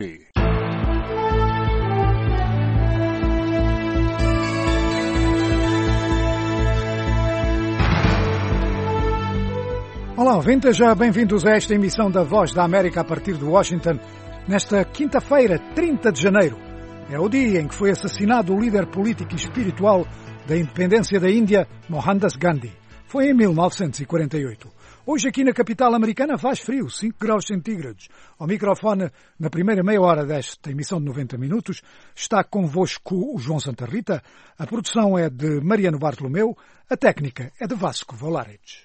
Olá, ouvintes, bem-vindos a esta emissão da Voz da América a partir de Washington, nesta quinta-feira, 30 de janeiro. É o dia em que foi assassinado o líder político e espiritual da independência da Índia, Mohandas Gandhi. Foi em 1948. Hoje aqui na capital americana faz frio, 5 graus centígrados. Ao microfone, na primeira meia hora desta emissão de 90 minutos, está convosco o João Santa Rita, a produção é de Mariano Bartolomeu, a técnica é de Vasco Valaredes.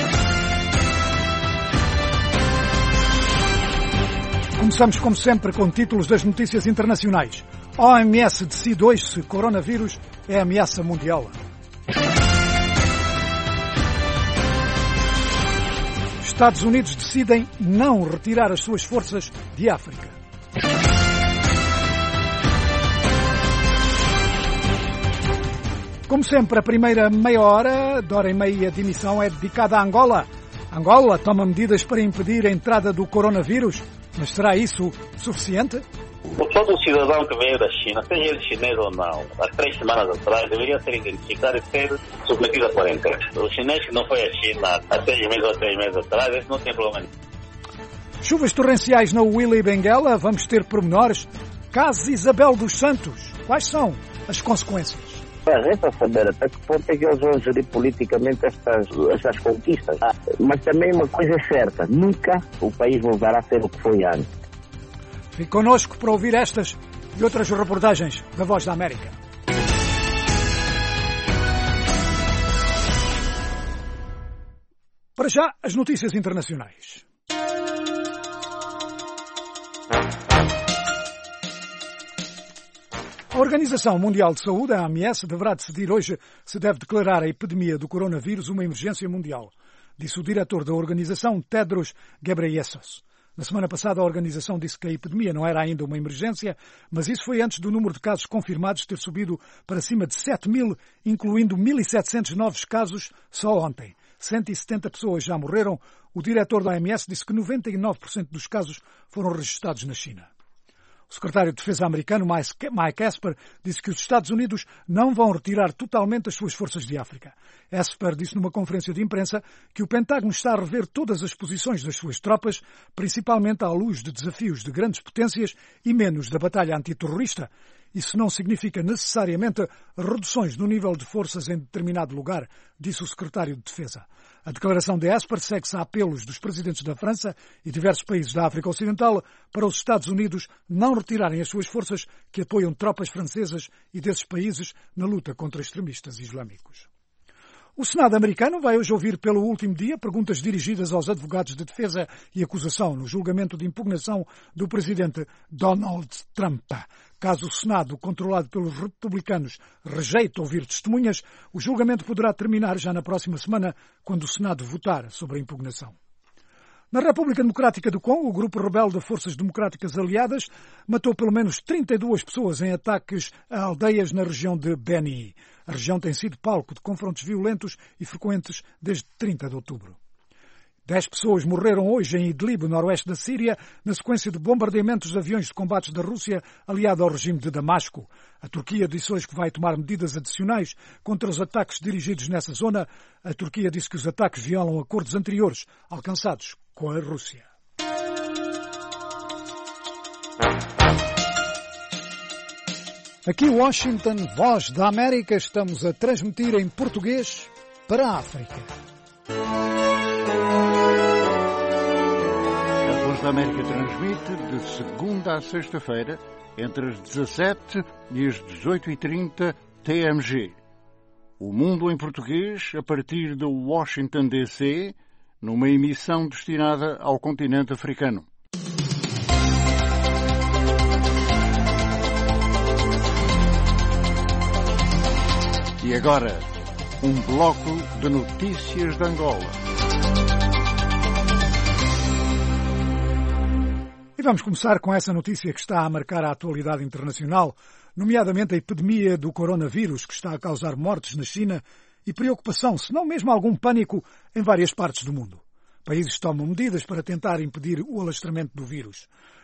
Começamos, como sempre, com títulos das notícias internacionais. OMS decide hoje se coronavírus é ameaça mundial. Estados Unidos decidem não retirar as suas forças de África. Como sempre, a primeira meia hora, de hora e meia de emissão, é dedicada a Angola. Angola toma medidas para impedir a entrada do coronavírus. Mas será isso suficiente? Todo cidadão que veio da China, seja ele chinês ou não, há 3 semanas atrás, deveria ser identificado e ser submetido a quarentena. O chinês que não foi à China há 6 meses ou 3 meses atrás, esse não tem problema. Chuvas torrenciais na Huila e Benguela, vamos ter pormenores. Caso Isabel dos Santos, quais são as consequências? Resta saber até que ponto é que eles vão gerir politicamente estas conquistas. Mas também uma coisa é certa, nunca o país voltará a ser o que foi antes. Fique connosco para ouvir estas e outras reportagens da Voz da América. Para já, as notícias internacionais. A Organização Mundial de Saúde, a OMS, deverá decidir hoje se deve declarar a epidemia do coronavírus uma emergência mundial, disse o diretor da organização, Tedros Ghebreyesus. Na semana passada, a organização disse que a epidemia não era ainda uma emergência, mas isso foi antes do número de casos confirmados ter subido para cima de 7.000, incluindo 1.700 novos casos só ontem. 170 pessoas já morreram. O diretor da OMS disse que 99% dos casos foram registrados na China. O secretário de Defesa americano, Mike Esper, disse que os Estados Unidos não vão retirar totalmente as suas forças de África. Esper disse numa conferência de imprensa que o Pentágono está a rever todas as posições das suas tropas, principalmente à luz de desafios de grandes potências e menos da batalha antiterrorista. Isso não significa necessariamente reduções no nível de forças em determinado lugar, disse o secretário de Defesa. A declaração de Esper segue-se a apelos dos presidentes da França e diversos países da África Ocidental para os Estados Unidos não retirarem as suas forças que apoiam tropas francesas e desses países na luta contra extremistas islâmicos. O Senado americano vai hoje ouvir pelo último dia perguntas dirigidas aos advogados de defesa e acusação no julgamento de impugnação do presidente Donald Trump. Caso o Senado, controlado pelos republicanos, rejeite ouvir testemunhas, o julgamento poderá terminar já na próxima semana, quando o Senado votar sobre a impugnação. Na República Democrática do Congo, o grupo rebelde de Forças Democráticas Aliadas matou pelo menos 32 pessoas em ataques a aldeias na região de Beni. A região tem sido palco de confrontos violentos e frequentes desde 30 de outubro. 10 pessoas morreram hoje em Idlib, noroeste da Síria, na sequência de bombardeamentos de aviões de combate da Rússia aliado ao regime de Damasco. A Turquia disse hoje que vai tomar medidas adicionais contra os ataques dirigidos nessa zona. A Turquia disse que os ataques violam acordos anteriores alcançados com a Rússia. Aqui Washington, Voz da América, estamos a transmitir em português para a África. A Voz da América transmite de segunda a sexta-feira, entre as 17 e as 18h30 TMG. O Mundo em Português, a partir de Washington, D.C., numa emissão destinada ao continente africano. E agora, um bloco de notícias de Angola. E vamos começar com essa notícia que está a marcar a atualidade internacional, nomeadamente a epidemia do coronavírus, que está a causar mortes na China e preocupação, se não mesmo algum pânico, em várias partes do mundo. Países tomam medidas para tentar impedir o alastramento do vírus.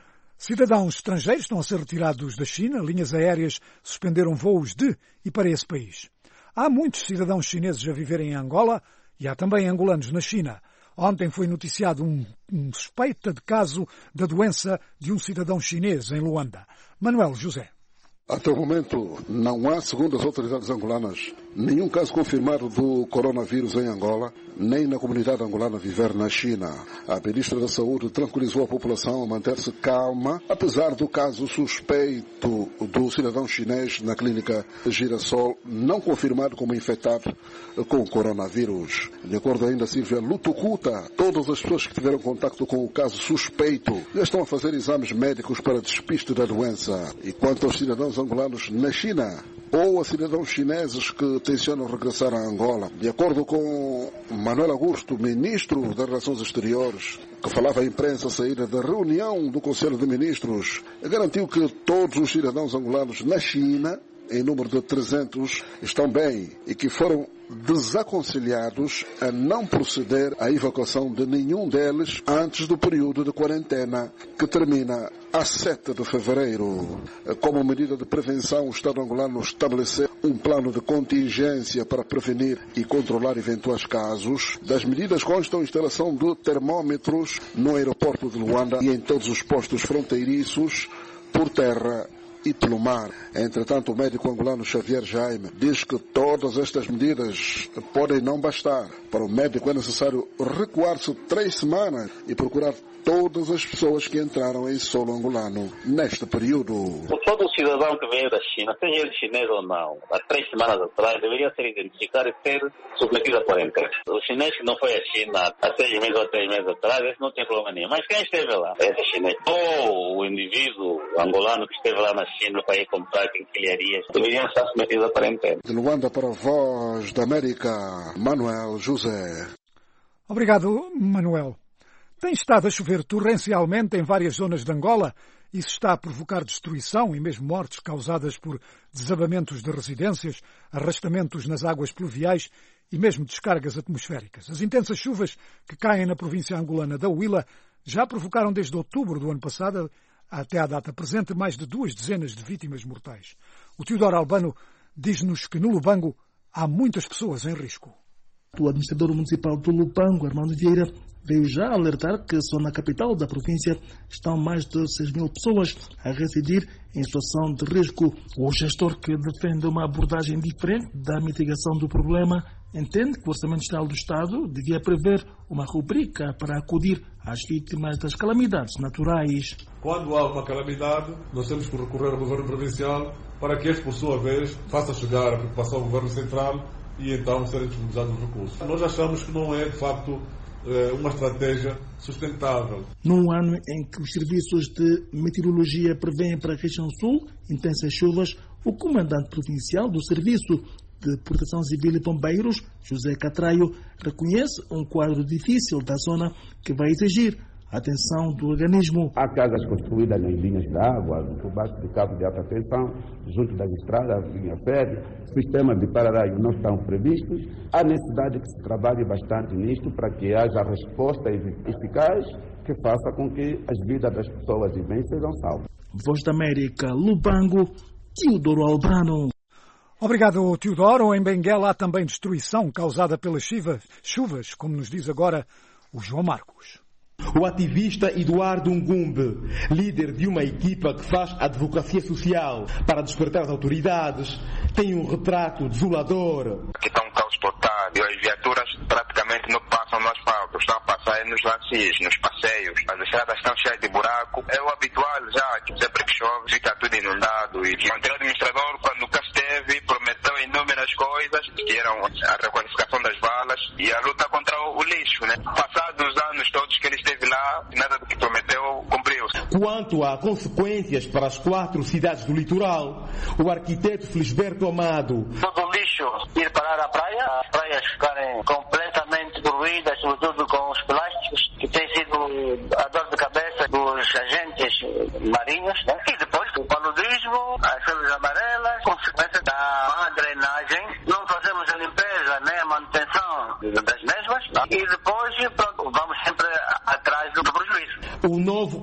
Cidadãos estrangeiros estão a ser retirados da China. Linhas aéreas suspenderam voos de e para esse país. Há muitos cidadãos chineses a viverem em Angola e há também angolanos na China. Ontem foi noticiado um suspeita de caso da doença de um cidadão chinês em Luanda. Manuel José. Até o momento, não há, segundo as autoridades angolanas, nenhum caso confirmado do coronavírus em Angola, nem na comunidade angolana viver na China. A ministra da Saúde tranquilizou a população a manter-se calma, apesar do caso suspeito do cidadão chinês na clínica Girassol, não confirmado como infectado com o coronavírus. De acordo ainda a Silvia Lutucuta, todas as pessoas que tiveram contacto com o caso suspeito já estão a fazer exames médicos para despiste da doença. E quanto aos cidadãos angolanos na China, ou a cidadãos chineses que tencionam regressar a Angola. De acordo com Manuel Augusto, ministro das Relações Exteriores, que falava à imprensa à saída da reunião do Conselho de Ministros, garantiu que todos os cidadãos angolanos na China, em número de 300, estão bem e que foram desaconselhados a não proceder à evacuação de nenhum deles antes do período de quarentena, que termina a 7 de fevereiro. Como medida de prevenção, o Estado angolano estabeleceu um plano de contingência para prevenir e controlar eventuais casos. Das medidas constam a instalação de termômetros no aeroporto de Luanda e em todos os postos fronteiriços, por terra e pelo mar. Entretanto, o médico angolano Xavier Jaime diz que todas estas medidas podem não bastar. Para o médico é necessário recuar-se 3 semanas e procurar todas as pessoas que entraram em solo angolano neste período. Todo cidadão que veio da China, seja ele chinês ou não, há 3 semanas atrás, deveria ser identificado e ser submetido a quarentena. O chinês que não foi à China há 6 meses ou 3 meses atrás, esse não tem problema nenhum. Mas quem esteve lá? Esse chinês. Ou o indivíduo angolano que esteve lá na China para ir comprar quinquilharias, deveriam estar submetidos a quarentena. De Luanda para a Voz da América, Manuel José. Obrigado, Manuel. Tem estado a chover torrencialmente em várias zonas de Angola. Isso está a provocar destruição e mesmo mortes causadas por desabamentos de residências, arrastamentos nas águas pluviais e mesmo descargas atmosféricas. As intensas chuvas que caem na província angolana da Huila já provocaram desde outubro do ano passado até à data presente mais de 2 dezenas de vítimas mortais. O Teodoro Albano diz-nos que no Lubango há muitas pessoas em risco. O administrador municipal do Lubango, Armando Vieira, veio já alertar que só na capital da província estão mais de 6.000 pessoas a residir em situação de risco. O gestor, que defende uma abordagem diferente da mitigação do problema, entende que o Orçamento Geral do Estado devia prever uma rubrica para acudir às vítimas das calamidades naturais. Quando há uma calamidade, nós temos que recorrer ao Governo Provincial para que este, por sua vez, faça chegar a preocupação ao Governo Central e então serem disponibilizados os recursos. Nós achamos que não é, de facto, uma estratégia sustentável. Num ano em que os serviços de meteorologia prevêem para a região sul intensas chuvas, o comandante provincial do Serviço de Proteção Civil e Bombeiros, José Catraio, reconhece um quadro difícil da zona que vai exigir a atenção do organismo. Há casas construídas nas linhas de água, por baixo de cabo de alta tensão, junto das estradas, linha férrea, sistemas de para-raio não estão previstos. Há necessidade que se trabalhe bastante nisto para que haja resposta eficaz que faça com que as vidas das pessoas e bens sejam salvas. Voz da América, Lubango, Teodoro Albano. Obrigado, Teodoro. Em Benguela há também destruição causada pelas chuvas, como nos diz agora o João Marcos. O ativista Eduardo Ngumbe, líder de uma equipa que faz advocacia social para despertar as autoridades, tem um retrato desolador. Aqui está um caos total e as viaturas praticamente não passam no asfalto, estão a passar nos lancios, nos passeios. As estradas estão cheias de buraco. É o habitual já, que sempre que chove fica tudo inundado. E o anterior administrador, quando cá esteve, prometeu inúmeras coisas, que eram a requalificação das valas e a luta contra o lixo, né? Passados os anos todos que ele esteve lá, nada do que prometeu cumpriu-se. Quanto a consequências para as 4 cidades do litoral, o arquiteto Felisberto Amado. Todo o lixo ir parar à praia, as praias ficarem completamente poluídas, sobretudo com os plásticos, que tem sido a dor de cabeça dos agentes marinhos, né? E depois o paludismo, as folhas amarelas, consequência da má drenagem, não fazemos a limpeza nem a manutenção das mesmas, né? E depois pronto, vamos sempre atrás do prejuízo. O novo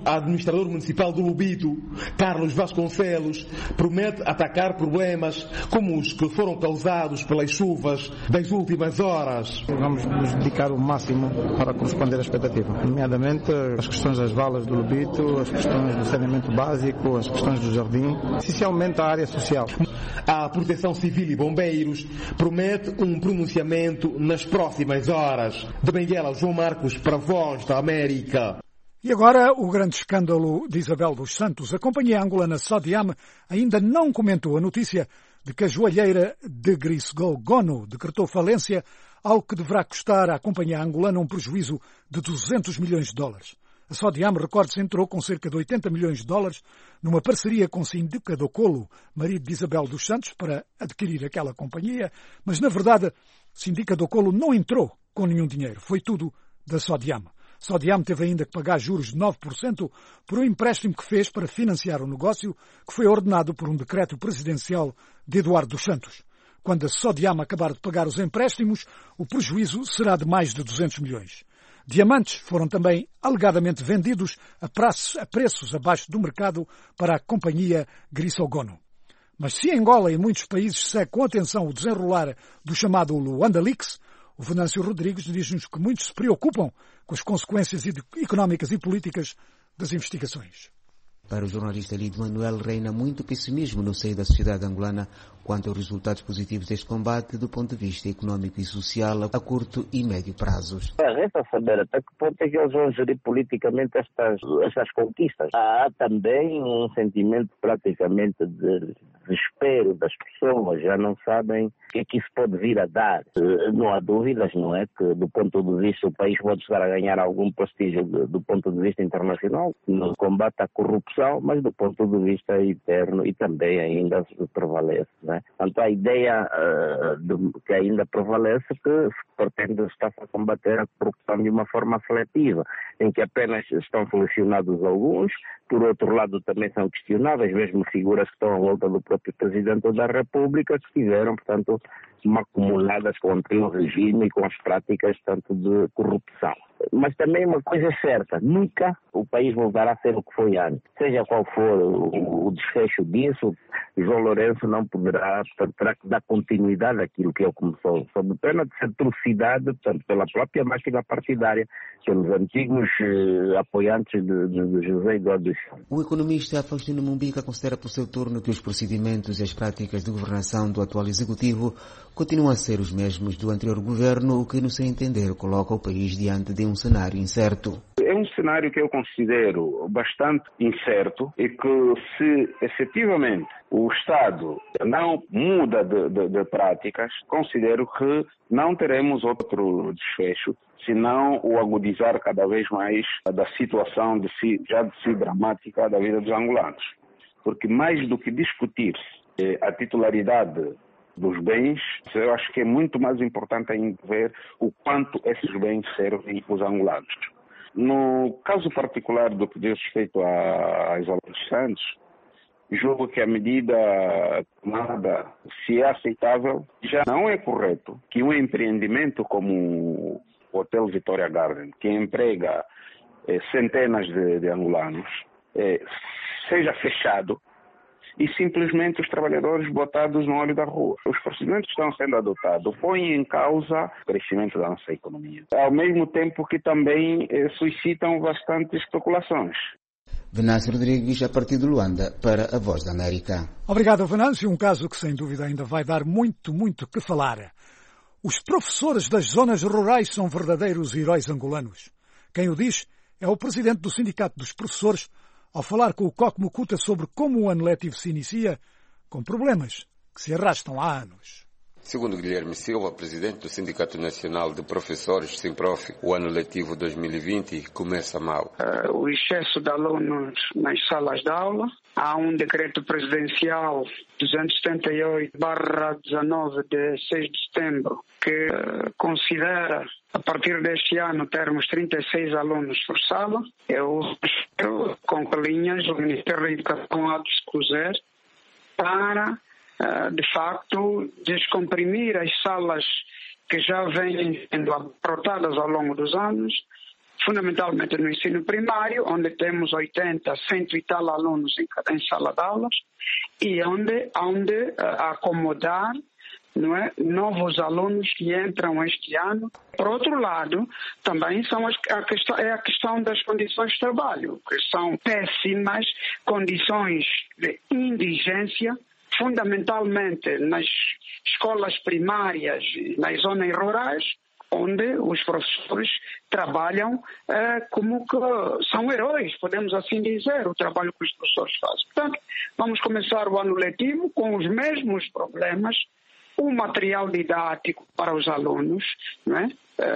administrador municipal do Lubito, Carlos Vasconcelos, promete atacar problemas como os que foram causados pelas chuvas das últimas horas. Vamos nos dedicar o máximo para corresponder à expectativa, nomeadamente as questões das valas do Lubito, as questões do saneamento básico, as questões do jardim, essencialmente a área social. A Proteção Civil e Bombeiros promete um pronunciamento nas próximas horas. De Benguela, João Marcos, para a Voz da América. E agora, o grande escândalo de Isabel dos Santos. A companhia angolana Sodiam ainda não comentou a notícia de que a joalheira de Grisogono decretou falência, algo que deverá custar à companhia angolana um prejuízo de 200 milhões de dólares. A Sodiam, recorde-se, entrou com cerca de 80 milhões de dólares numa parceria com Sindica do Colo, marido de Isabel dos Santos, para adquirir aquela companhia, mas, na verdade, Sindica do Colo não entrou com nenhum dinheiro. Foi tudo da Sodiam. Sodiam teve ainda que pagar juros de 9% por um empréstimo que fez para financiar o negócio, que foi ordenado por um decreto presidencial de Eduardo dos Santos. Quando a Sodiam acabar de pagar os empréstimos, o prejuízo será de mais de 200 milhões. Diamantes foram também alegadamente vendidos a preços abaixo do mercado para a companhia Grisogono. Mas se Angola e muitos países segue com atenção o desenrolar do chamado Luanda Leaks, o Venâncio Rodrigues diz-nos que muitos se preocupam com as consequências económicas e políticas das investigações. Para o jornalista Lido Manuel, reina muito pessimismo no seio da sociedade angolana quanto aos resultados positivos deste combate do ponto de vista económico e social a curto e médio prazos. Resta saber até que ponto é que eles vão gerir politicamente estas conquistas. Há também um sentimento praticamente de desespero das pessoas, já não sabem o que é que isso pode vir a dar. Não há dúvidas, não é, que do ponto de vista o país pode estar a ganhar algum prestígio do ponto de vista internacional no combate à corrupção, mas do ponto de vista interno e também ainda prevalece, né? Portanto, a ideia que ainda prevalece que se pretende estar a combater a corrupção de uma forma seletiva, em que apenas estão selecionados alguns, por outro lado também são questionáveis, mesmo figuras que estão à volta do próprio Presidente da República, que estiveram, portanto, maculadas contra o regime e com as práticas, tanto de corrupção. Mas também uma coisa é certa, nunca o país voltará a ser o que foi antes. Seja qual for o desfecho disso, João Lourenço não poderá, portanto, terá que dar continuidade àquilo que ele começou, sob pena de ser trucidado, tanto pela própria máquina partidária, pelos antigos apoiantes de José Eduardo dos Santos. O economista Faustino Mumbica considera por seu turno que os procedimentos e as práticas de governação do atual executivo continuam a ser os mesmos do anterior governo, o que, no seu entender, coloca o país diante de um cenário incerto. É um cenário que eu considero bastante incerto e que, se efetivamente o Estado não muda de práticas, considero que não teremos outro desfecho, senão o agudizar cada vez mais da situação já de si dramática da vida dos angolanos. Porque mais do que discutir-se a titularidade dos bens, eu acho que é muito mais importante ainda ver o quanto esses bens servem aos angolanos. No caso particular do que diz respeito a Isabel dos Santos, julgo que a medida tomada, se é aceitável, já não é correto que um empreendimento como o Hotel Vitória Garden, que emprega centenas de angolanos, seja fechado e simplesmente os trabalhadores botados no olho da rua. Os procedimentos que estão sendo adotados põem em causa o crescimento da nossa economia, ao mesmo tempo que também suscitam bastantes especulações. Venâncio Rodrigues, a partir de Luanda, para a Voz da América. Obrigado, Venâncio. Um caso que, sem dúvida, ainda vai dar muito que falar. Os professores das zonas rurais são verdadeiros heróis angolanos. Quem o diz é o presidente do Sindicato dos Professores, ao falar com o Coque Mucuta sobre como o ano letivo se inicia, com problemas que se arrastam há anos. Segundo Guilherme Silva, presidente do Sindicato Nacional de Professores, SINPROF, o ano letivo 2020 começa mal. O excesso de alunos nas salas de aula. Há um decreto presidencial 278/19 de 6 de setembro que considera, a partir deste ano, termos 36 alunos por sala. Eu espero com que linhas o Ministério da Educação há de se puser para, de facto, descomprimir as salas que já vêm sendo apertadas ao longo dos anos fundamentalmente no ensino primário, onde temos 80, 100 e tal alunos em sala de aulas, e onde acomodar, não é, novos alunos que entram este ano. Por outro lado, também é a questão das condições de trabalho, que são péssimas condições de indigência, fundamentalmente nas escolas primárias e nas zonas rurais, onde os professores trabalham como que são heróis, podemos assim dizer, o trabalho que os professores fazem. Portanto, vamos começar o ano letivo com os mesmos problemas, o material didático para os alunos, não é?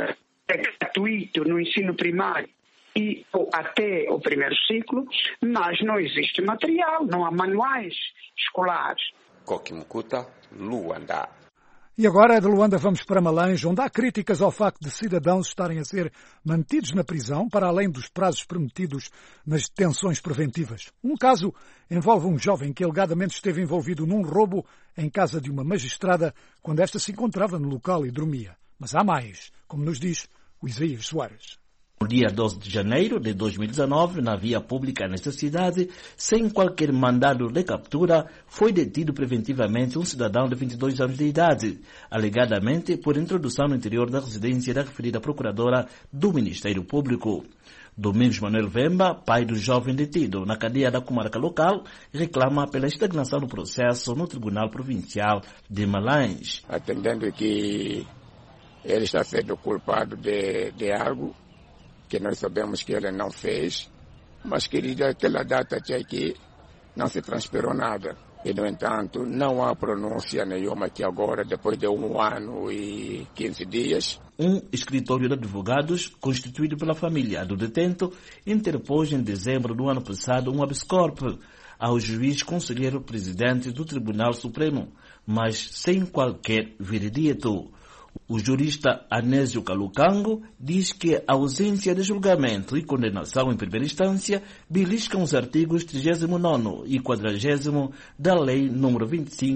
É gratuito no ensino primário e até o primeiro ciclo, mas não existe material, não há manuais escolares. Coquimcuta, Luanda. E agora, de Luanda, vamos para Malange, onde há críticas ao facto de cidadãos estarem a ser mantidos na prisão para além dos prazos permitidos nas detenções preventivas. Um caso envolve um jovem que alegadamente esteve envolvido num roubo em casa de uma magistrada quando esta se encontrava no local e dormia. Mas há mais, como nos diz o Isaías Soares. No dia 12 de janeiro de 2019, na via pública nesta cidade, sem qualquer mandado de captura, foi detido preventivamente um cidadão de 22 anos de idade, alegadamente por introdução no interior da residência da referida procuradora do Ministério Público. Domingos Manuel Vemba, pai do jovem detido na cadeia da comarca local, reclama pela estagnação do processo no Tribunal Provincial de Malange. Atendendo que ele está sendo culpado de algo que nós sabemos que ele não fez, mas querida, aquela data que não se transferou nada. E, no entanto, não há pronúncia nenhuma que agora, depois de 1 ano e 15 dias. Um escritório de advogados, constituído pela família do detento, interpôs em dezembro do ano passado um habeas corpus ao juiz conselheiro presidente do Tribunal Supremo, mas sem qualquer veredito. O jurista Anésio Calucango diz que a ausência de julgamento e condenação em primeira instância beliscam os artigos 39º e 40º da Lei nº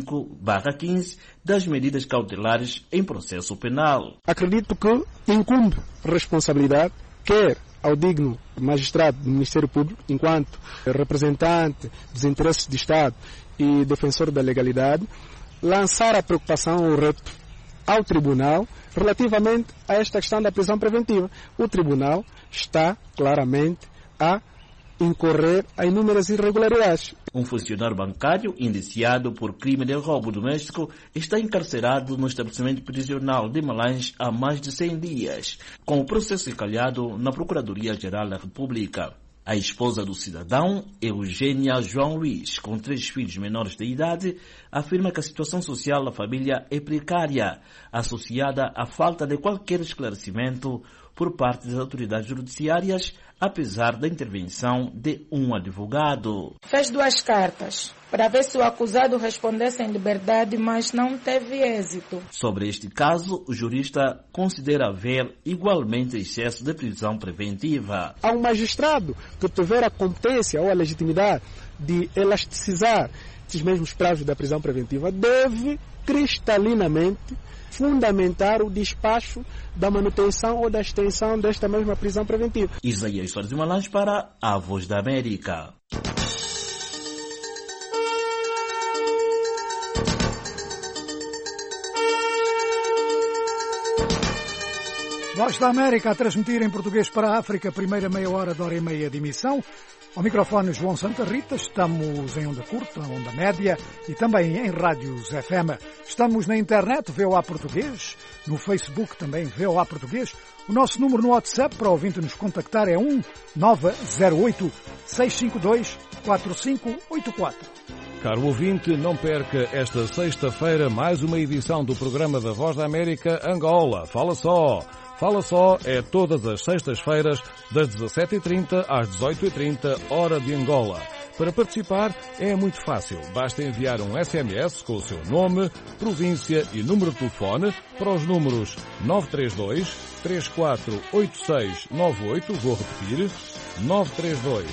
25/15 das medidas cautelares em processo penal. Acredito que incumbe responsabilidade, quer ao digno magistrado do Ministério Público, enquanto representante dos interesses de Estado e defensor da legalidade, lançar a preocupação ou reto ao Tribunal relativamente a esta questão da prisão preventiva. O Tribunal está claramente a incorrer a inúmeras irregularidades. Um funcionário bancário indiciado por crime de roubo doméstico está encarcerado no estabelecimento prisional de Malange há mais de 100 dias, com o processo encalhado na Procuradoria-Geral da República. A esposa do cidadão, Eugênia João Luiz, com 3 filhos menores de idade, afirma que a situação social da família é precária, associada à falta de qualquer esclarecimento por parte das autoridades judiciárias, apesar da intervenção de um advogado. Fez 2 cartas para ver se o acusado respondesse em liberdade, mas não teve êxito. Sobre este caso, o jurista considera haver igualmente excesso de prisão preventiva. Há um magistrado que tiver a competência ou a legitimidade de elasticizar esses mesmos prazos da prisão preventiva deve cristalinamente fundamentar o despacho da manutenção ou da extensão desta mesma prisão preventiva. Isaías Soares de Malange para a Voz da América. Voz da América a transmitir em português para a África, primeira meia hora de hora e meia de emissão. Ao microfone João Santa Rita, estamos em onda curta, onda média e também em rádios FM. Estamos na internet, VOA Português, no Facebook também VOA Português. O nosso número no WhatsApp para o ouvinte nos contactar é 1908-652-4584. Caro ouvinte, não perca esta sexta-feira mais uma edição do programa da Voz da América Angola. Fala só! Fala Só é todas as sextas-feiras, das 17h30 às 18h30, hora de Angola. Para participar é muito fácil. Basta enviar um SMS com o seu nome, província e número de telefone para os números 932 348698, vou repetir, 932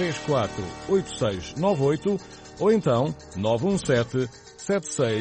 348698, ou então 917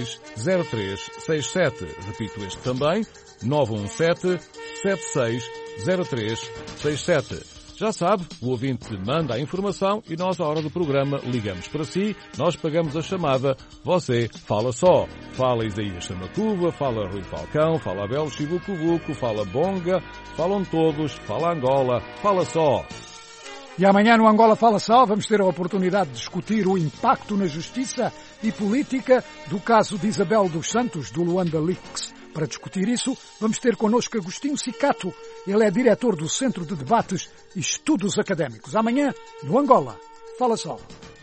760367. Repito este também, 917 760367. 0367. Já sabe, o ouvinte manda a informação e nós, à hora do programa, ligamos para si, nós pagamos a chamada, você fala só. Fala Isaías Samacuba, fala Rui Falcão, fala Abel Chibucubuco, fala Bonga, falam todos, fala Angola, fala só. E amanhã no Angola Fala Só vamos ter a oportunidade de discutir o impacto na justiça e política do caso de Isabel dos Santos, do Luanda Leaks. Para discutir isso, vamos ter connosco Agostinho Cicato. Ele é diretor do Centro de Debates e Estudos Académicos. Amanhã, no Angola Fala Só.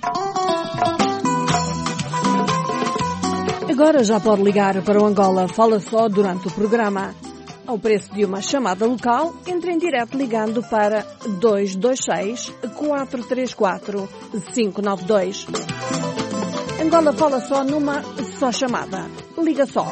Agora já pode ligar para o Angola Fala Só durante o programa. Ao preço de uma chamada local, entre em direto ligando para 226-434-592. Angola Fala Só numa só chamada. Liga só.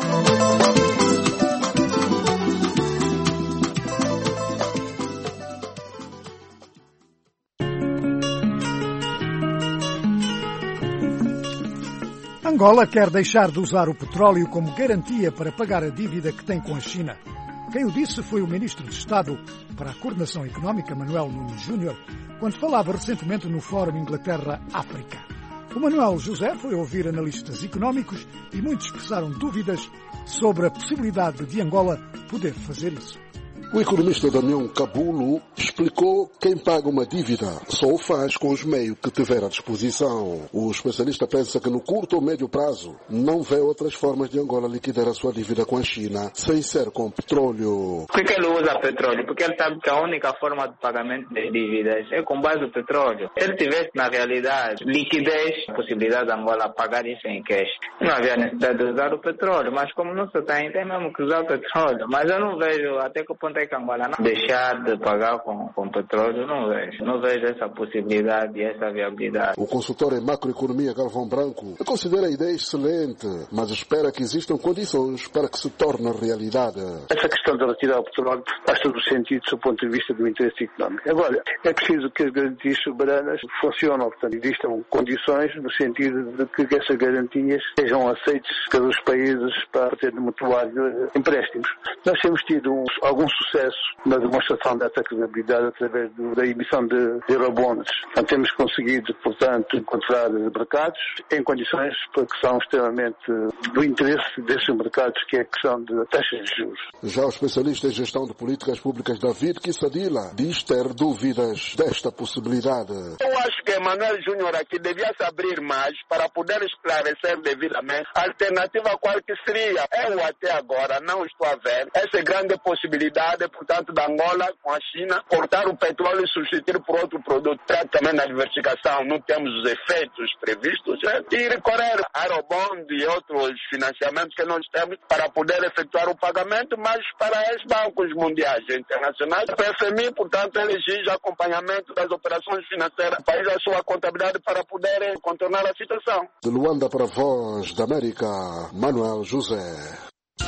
Angola quer deixar de usar o petróleo como garantia para pagar a dívida que tem com a China. Quem o disse foi o Ministro de Estado para a Coordenação Económica, Manuel Nunes Júnior, quando falava recentemente no Fórum Inglaterra-África. O Manuel José foi ouvir analistas económicos e muitos expressaram dúvidas sobre a possibilidade de Angola poder fazer isso. O economista Damião Cabulo explicou que quem paga uma dívida só o faz com os meios que tiver à disposição. O especialista pensa que no curto ou médio prazo não vê outras formas de Angola liquidar a sua dívida com a China sem ser com petróleo. Por que ele usa petróleo? Porque ele sabe que a única forma de pagamento de dívidas é com base no petróleo. Se ele tivesse, na realidade, liquidez, a possibilidade de Angola pagar isso em cash, não havia necessidade de usar o petróleo. Mas como não se tem mesmo que usar o petróleo. Mas eu não vejo até que ponto é que Angola não deixar de pagar com petróleo, não vejo essa possibilidade e essa viabilidade. O consultor em macroeconomia Galvão Branco considera a ideia excelente, mas espera que existam condições para que se torne realidade. Essa questão da retirada ao petróleo faz todo o sentido do ponto de vista do interesse económico. Agora, é preciso que as garantias soberanas funcionem, portanto, existam condições no sentido de que essas garantias sejam aceitas pelos países para ter de mutuar empréstimos. Nós temos tido algum sucesso na demonstração dessa credibilidade através da emissão de eurobonds. Então, temos conseguido, portanto, encontrar mercados em condições que são extremamente do interesse desses mercados, que é a questão de taxas de juros. Já o especialista em gestão de políticas públicas David Kissadila diz ter dúvidas desta possibilidade. Eu acho que Manuel Júnior aqui devia se abrir mais para poder esclarecer devidamente a alternativa qual que seria. Eu até agora não estou a ver essa grande possibilidade, portanto, da Angola com a China, cortar o petróleo e substituir por outro produto. Também na diversificação não temos os efeitos previstos, e recorrer a Eurobond e outros financiamentos que nós temos para poder efetuar o pagamento, mas para os bancos mundiais e internacionais. O FMI, portanto, ele exige acompanhamento das operações financeiras do país, a sua contabilidade para poder contornar a situação. De Luanda para a Voz da América, Manuel José.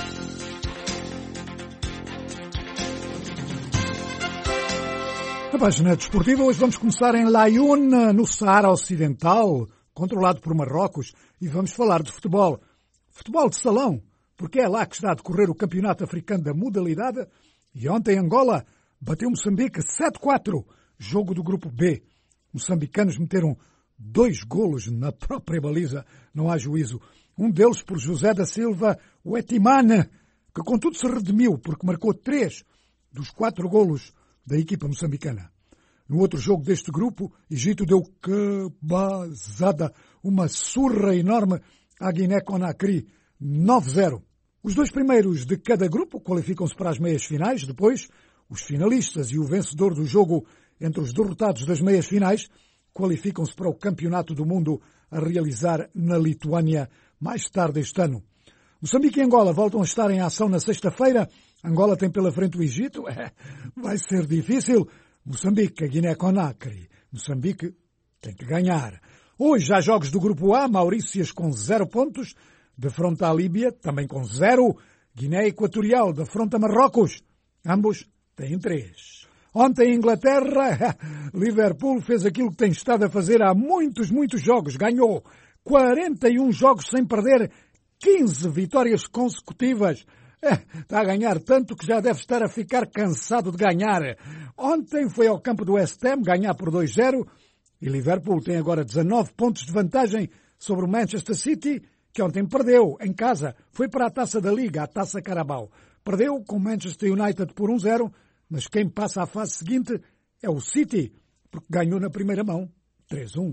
Na página desportiva, hoje vamos começar em Laayoune, no Saara Ocidental, controlado por Marrocos, e vamos falar de futebol. Futebol de salão, porque é lá que está a decorrer o Campeonato Africano da modalidade, e ontem Angola bateu Moçambique 7-4, jogo do grupo B. Moçambicanos meteram 2 golos na própria baliza, não há juízo. Um deles por José da Silva Wetimane, que contudo se redimiu, porque marcou 3 dos 4 golos da equipa moçambicana. No outro jogo deste grupo, Egito deu cabazada, uma surra enorme à Guiné-Conakry, 9-0. Os 2 primeiros de cada grupo qualificam-se para as meias finais. Depois, os finalistas e o vencedor do jogo entre os derrotados das meias finais qualificam-se para o Campeonato do Mundo a realizar na Lituânia mais tarde este ano. Moçambique e Angola voltam a estar em ação na sexta-feira. Angola tem pela frente o Egito. Vai ser difícil. Moçambique, a Guiné-Conakry. Moçambique tem que ganhar. Hoje há jogos do Grupo A. Maurícias com 0 pontos. Defronta a Líbia, também com 0. Guiné Equatorial defronta Marrocos. Ambos têm 3. Ontem, em Inglaterra, Liverpool fez aquilo que tem estado a fazer há muitos jogos. Ganhou 41 jogos sem perder, 15 vitórias consecutivas. Está a ganhar tanto que já deve estar a ficar cansado de ganhar. Ontem foi ao campo do West Ham ganhar por 2-0 e Liverpool tem agora 19 pontos de vantagem sobre o Manchester City, que ontem perdeu em casa. Foi para a Taça da Liga, a Taça Carabao. Perdeu com o Manchester United por 1-0, mas quem passa à fase seguinte é o City, porque ganhou na primeira mão 3-1.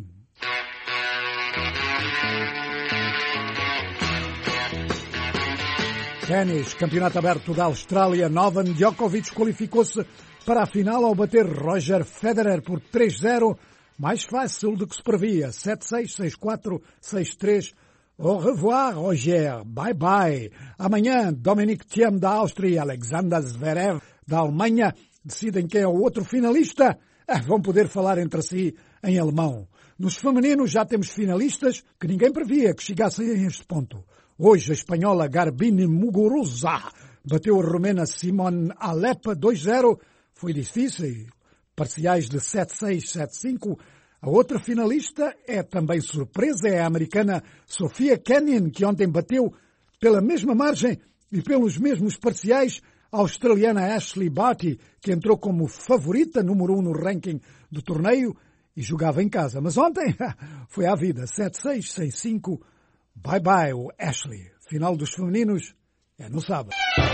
Ténis, Campeonato Aberto da Austrália, Novak Djokovic qualificou-se para a final ao bater Roger Federer por 3-0, mais fácil do que se previa, 7-6, 6-4, 6-3. Au revoir, Roger. Bye bye. Amanhã, Dominic Thiem da Áustria e Alexander Zverev da Alemanha decidem quem é o outro finalista. Vão poder falar entre si em alemão. Nos femininos já temos finalistas que ninguém previa que chegassem a este ponto. Hoje a espanhola Garbine Muguruza bateu a romena Simone Halep 2-0. Foi difícil. Parciais de 7-6, 7-5. A outra finalista é também surpresa, é a americana Sofia Kenin, que ontem bateu pela mesma margem e pelos mesmos parciais a australiana Ashley Barty, que entrou como favorita número 1 no ranking do torneio e jogava em casa. Mas ontem foi à vida, 7-6, 6-5. Bye bye, o Ashley. Final dos femininos é no sábado.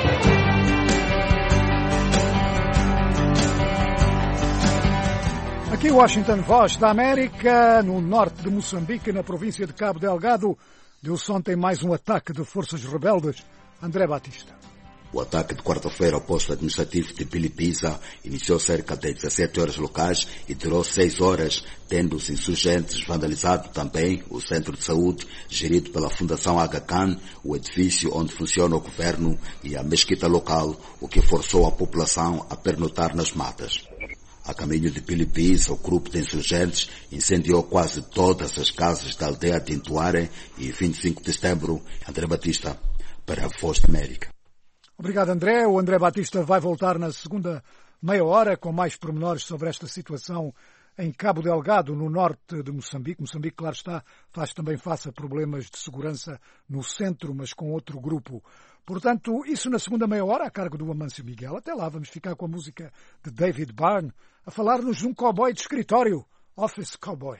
Aqui Washington, Voz da América, no norte de Moçambique, na província de Cabo Delgado, deu-se ontem mais um ataque de forças rebeldes. André Batista. O ataque de quarta-feira ao posto administrativo de Pilipisa iniciou cerca de 17 horas locais e durou 6 horas, tendo os insurgentes vandalizado também o centro de saúde gerido pela Fundação Aga Khan, o edifício onde funciona o governo e a mesquita local, o que forçou a população a pernotar nas matas. A caminho de Pilipisa, o grupo de insurgentes incendiou quase todas as casas da aldeia de Intuare e 25 de setembro, André Batista, para a Voz de América. Obrigado, André. O André Batista vai voltar na segunda meia hora com mais pormenores sobre esta situação em Cabo Delgado, no norte de Moçambique. Moçambique, claro está, faz também face a problemas de segurança no centro, mas com outro grupo. Portanto, isso na segunda meia hora, a cargo do Amâncio Miguel. Até lá, vamos ficar com a música de David Byrne, a falar-nos de um cowboy de escritório, Office Cowboy.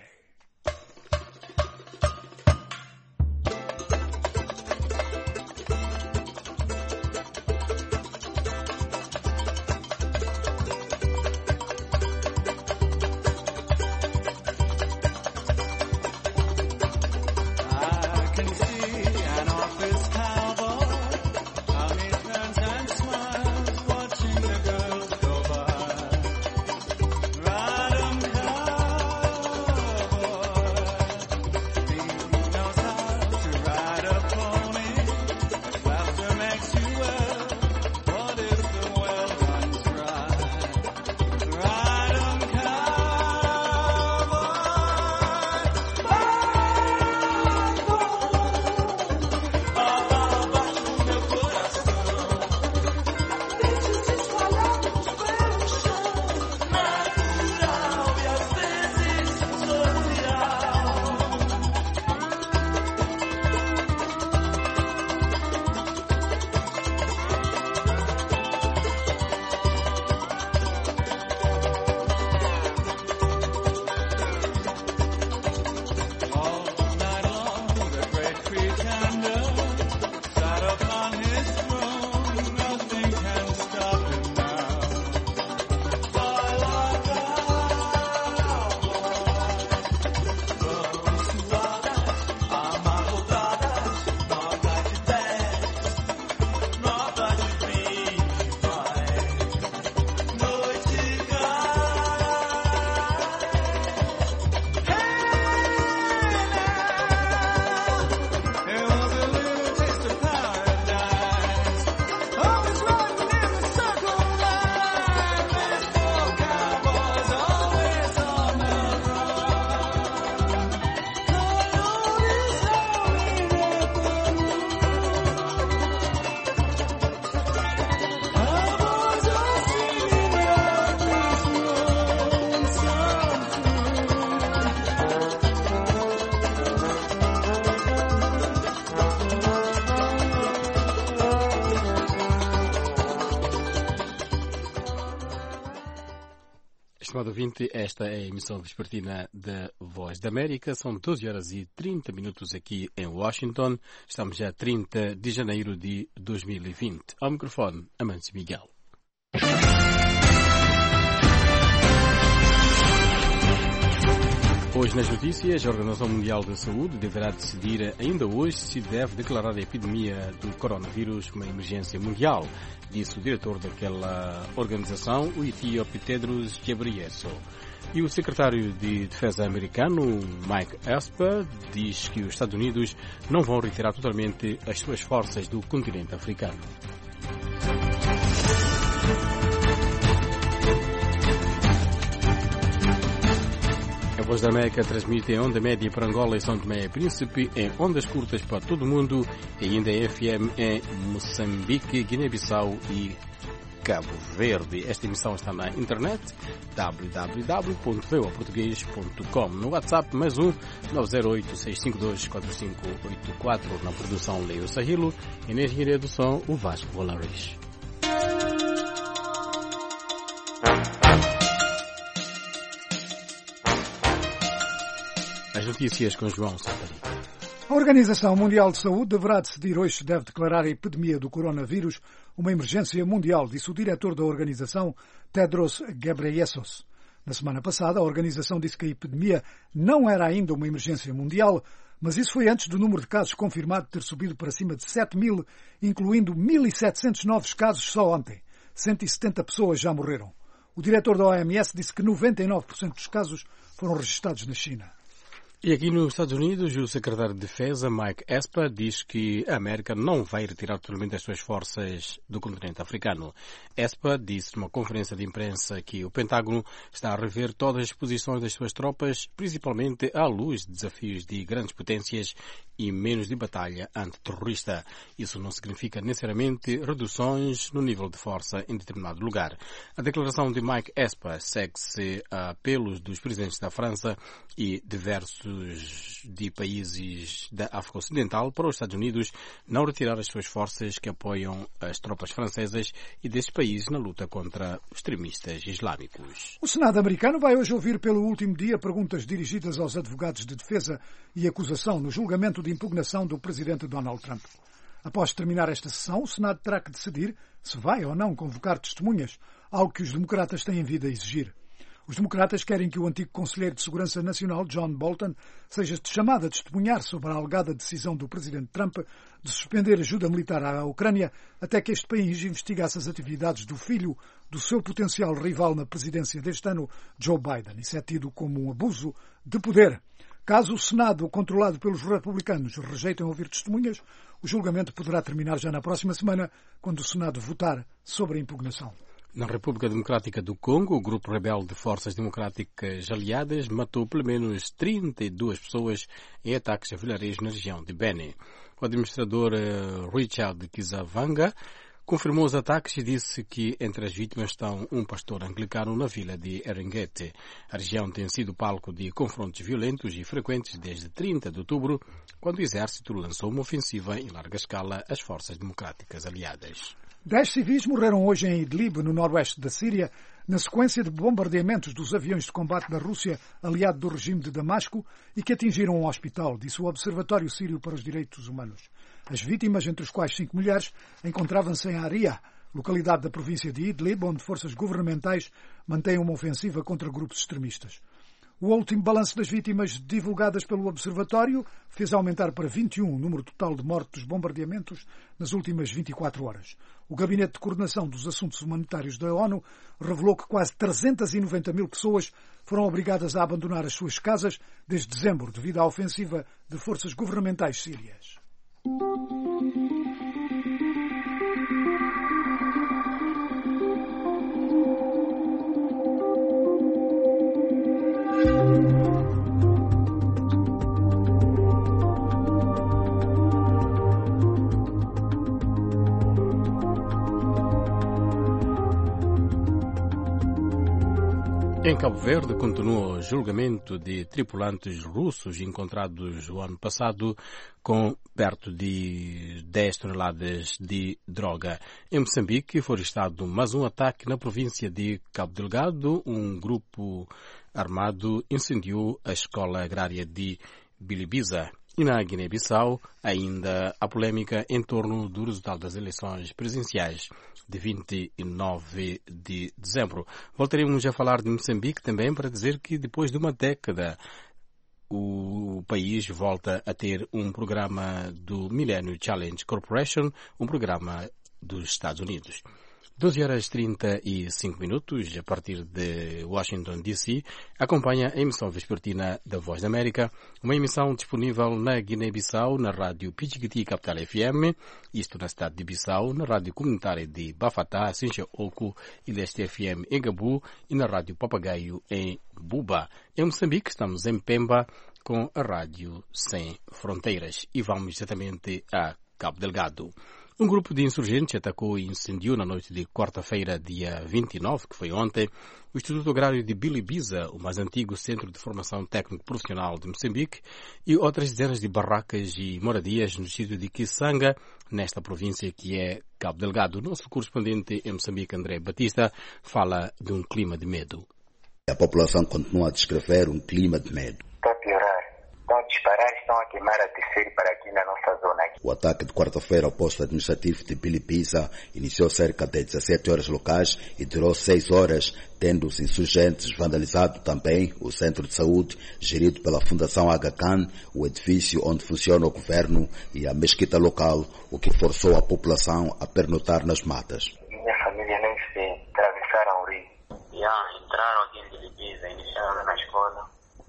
estimado ouvinte, esta é a emissão vespertina da Voz da América. São 12 horas e 30 minutos aqui em Washington. Estamos já a 30 de janeiro de 2020. Ao microfone, Amantes Miguel. Hoje nas notícias, a Organização Mundial da Saúde deverá decidir ainda hoje se deve declarar a epidemia do coronavírus uma emergência mundial, disse o diretor daquela organização, o etíope Tedros Ghebreyesus. E o secretário de Defesa americano, Mike Esper, diz que os Estados Unidos não vão retirar totalmente as suas forças do continente africano. A Voz da América transmite em onda média para Angola e São Tomé e Príncipe, em ondas curtas para todo o mundo e ainda em FM em Moçambique, Guiné-Bissau e Cabo Verde. Esta emissão está na internet, www.voaportugues.com. No WhatsApp, mais um, 908-652-4584. Na produção, Leo Sahilo. E na engenharia do som, o Vasco Volaris. As notícias com João Sapari. A Organização Mundial de Saúde deverá decidir hoje se deve declarar a epidemia do coronavírus uma emergência mundial, disse o diretor da organização, Tedros Ghebreyesus. Na semana passada, a organização disse que a epidemia não era ainda uma emergência mundial, mas isso foi antes do número de casos confirmado ter subido para cima de 7.000, incluindo 1.700 novos casos só ontem. 170 pessoas já morreram. O diretor da OMS disse que 99% dos casos foram registrados na China. E aqui nos Estados Unidos, o secretário de Defesa, Mike Esper, diz que a América não vai retirar totalmente as suas forças do continente africano. Esper disse numa conferência de imprensa que o Pentágono está a rever todas as posições das suas tropas, principalmente à luz de desafios de grandes potências e menos de batalha antiterrorista. Isso não significa necessariamente reduções no nível de força em determinado lugar. A declaração de Mike Esper segue-se a apelos dos presidentes da França e diversos de países da África Ocidental para os Estados Unidos não retirar as suas forças que apoiam as tropas francesas e desses países na luta contra os extremistas islâmicos. O Senado americano vai hoje ouvir pelo último dia perguntas dirigidas aos advogados de defesa e acusação no julgamento de impugnação do presidente Donald Trump. Após terminar esta sessão, o Senado terá que decidir se vai ou não convocar testemunhas, algo que os democratas têm vindo a exigir. Os democratas querem que o antigo conselheiro de Segurança Nacional, John Bolton, seja chamado a testemunhar sobre a alegada decisão do presidente Trump de suspender ajuda militar à Ucrânia até que este país investigasse as atividades do filho do seu potencial rival na presidência deste ano, Joe Biden. Isso é tido como um abuso de poder. Caso o Senado, controlado pelos republicanos, rejeitem ouvir testemunhas, o julgamento poderá terminar já na próxima semana, quando o Senado votar sobre a impugnação. Na República Democrática do Congo, o grupo rebelde de Forças Democráticas Aliadas matou pelo menos 32 pessoas em ataques a vilarejos na região de Beni. O administrador Richard Kizavanga confirmou os ataques e disse que entre as vítimas estão um pastor anglicano na vila de Eringeti. A região tem sido palco de confrontos violentos e frequentes desde 30 de outubro, quando o exército lançou uma ofensiva em larga escala às Forças Democráticas Aliadas. 10 civis morreram hoje em Idlib, no noroeste da Síria, na sequência de bombardeamentos dos aviões de combate da Rússia, aliado do regime de Damasco, e que atingiram um hospital, disse o Observatório Sírio para os Direitos Humanos. As vítimas, entre os quais 5 mulheres, encontravam-se em Aria, localidade da província de Idlib, onde forças governamentais mantêm uma ofensiva contra grupos extremistas. O último balanço das vítimas divulgadas pelo Observatório fez aumentar para 21 o número total de mortes dos bombardeamentos nas últimas 24 horas. O Gabinete de Coordenação dos Assuntos Humanitários da ONU revelou que quase 390 mil pessoas foram obrigadas a abandonar as suas casas desde dezembro devido à ofensiva de forças governamentais sírias. Em Em Cabo Verde continua o julgamento de tripulantes russos encontrados o ano passado com perto de 10 toneladas de droga. Em Moçambique foi registrado mais um ataque na província de Cabo Delgado. Um grupo armado incendiou a escola agrária de Bilibiza. E na Guiné-Bissau, ainda a polêmica em torno do resultado das eleições presidenciais de 29 de dezembro. Voltaremos a falar de Moçambique também para dizer que depois de uma década o país volta a ter um programa do Millennium Challenge Corporation, um programa dos Estados Unidos. 12h35, a partir de Washington, D.C., acompanha a emissão vespertina da Voz da América, uma emissão disponível na Guiné-Bissau, na rádio Pichiquiti Capital FM, isto na cidade de Bissau, na rádio comunitária de Bafatá, Sincha Oco e Leste FM em Gabu e na rádio Papagaio em Buba. Em Moçambique, estamos em Pemba com a Rádio Sem Fronteiras e vamos exatamente a Cabo Delgado. Um grupo de insurgentes atacou e incendiou na noite de quarta-feira, dia 29, que foi ontem, o Instituto Agrário de Bilibiza, o mais antigo centro de formação técnico-profissional de Moçambique, e outras dezenas de barracas e moradias no distrito de Kisanga, nesta província que é Cabo Delgado. O nosso correspondente em Moçambique, André Batista, fala de um clima de medo. A população continua a descrever um clima de medo. Está a piorar. Estão a disparar, estão a queimar a terceira para aqui na nossa zona. O ataque de quarta-feira ao posto administrativo de Bilibiza iniciou cerca de 17 horas locais e durou 6 horas, tendo os insurgentes vandalizado também o centro de saúde gerido pela Fundação Aga Khan, o edifício onde funciona o governo e a mesquita local, o que forçou a população a pernotar nas matas. Minha família nem se atravessaram o rio. Entraram aqui em Bilibiza, iniciaram na escola.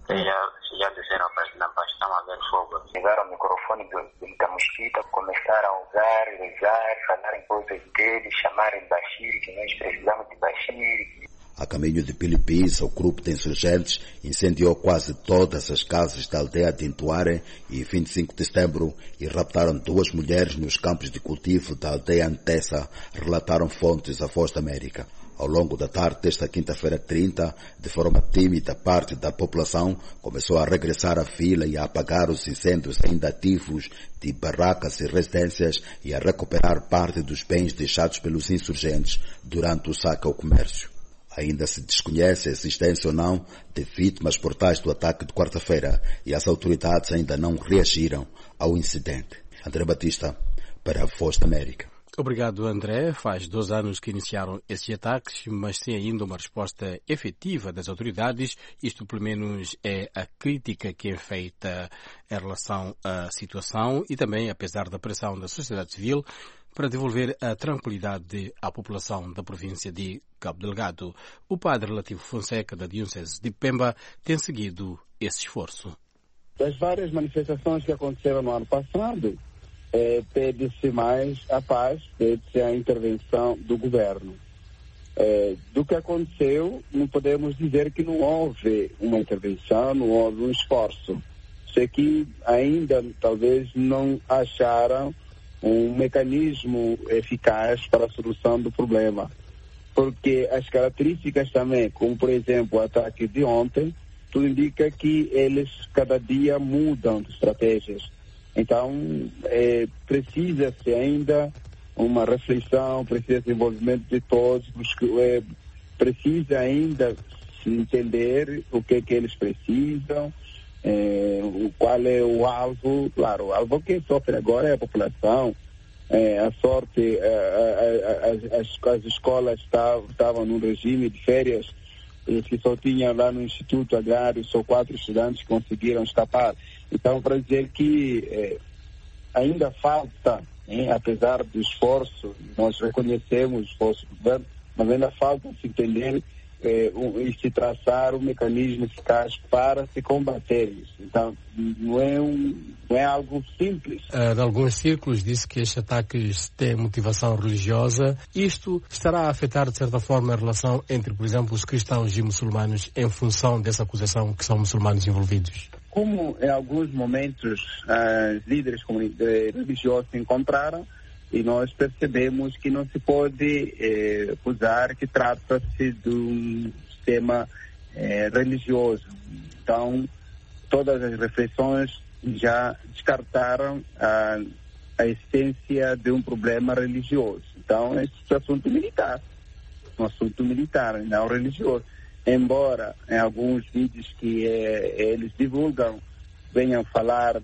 Já desceram a parte da baixa, estão a ver fogo. Pegaram o microfone da mosquita, começaram a usar, rezar, falar em coisas deles, chamarem Bashir, que nós precisamos de Bashir. A caminho de Bilibiza, o grupo de insurgentes incendiou quase todas as casas da aldeia de Intuare e 25 de setembro e raptaram 2 mulheres nos campos de cultivo da aldeia Antessa, relataram fontes à Voz da América. Ao longo da tarde desta quinta-feira 30, de forma tímida, parte da população começou a regressar à vila e a apagar os incêndios ainda ativos de barracas e residências e a recuperar parte dos bens deixados pelos insurgentes durante o saque ao comércio. Ainda se desconhece a existência ou não de vítimas mortais do ataque de quarta-feira e as autoridades ainda não reagiram ao incidente. André Batista, para a Voz da América. Obrigado, André. Faz 2 anos que iniciaram esses ataques, mas sem ainda uma resposta efetiva das autoridades. Isto, pelo menos, é a crítica que é feita em relação à situação e também, apesar da pressão da sociedade civil, para devolver a tranquilidade à população da província de Cabo Delgado. O padre Relativo Fonseca, da Diocese de Pemba, tem seguido esse esforço. Das várias manifestações que aconteceram no ano passado, pede-se mais a paz, pede-se a intervenção do governo. Do que aconteceu, não podemos dizer que não houve uma intervenção, não houve um esforço. Sei que ainda talvez não acharam um mecanismo eficaz para a solução do problema. Porque as características também, como por exemplo o ataque de ontem, tudo indica que eles cada dia mudam de estratégias. Então, precisa-se ainda uma reflexão, precisa-se envolvimento de todos, precisa ainda se entender o que eles precisam, qual é o alvo. Claro, o alvo que sofre agora é a população. A sorte, as escolas estavam num regime de férias, que só tinha lá no Instituto Agrário, só 4 estudantes que conseguiram escapar. Então, para dizer que ainda falta, apesar do esforço, nós reconhecemos o esforço do governo, mas ainda falta se entender e se traçar um mecanismo eficaz para se combater isso. Então, não é algo simples. Em alguns círculos disse que estes ataques têm motivação religiosa. Isto estará a afetar, de certa forma, a relação entre, por exemplo, os cristãos e muçulmanos em função dessa acusação que são muçulmanos envolvidos? Como em alguns momentos os líderes religiosos se encontraram, e nós percebemos que não se pode acusar que trata-se de um sistema religioso. Então, todas as reflexões já descartaram a essência de um problema religioso. Então, esse é um assunto militar, não religioso. Embora em alguns vídeos que eles divulgam venham falar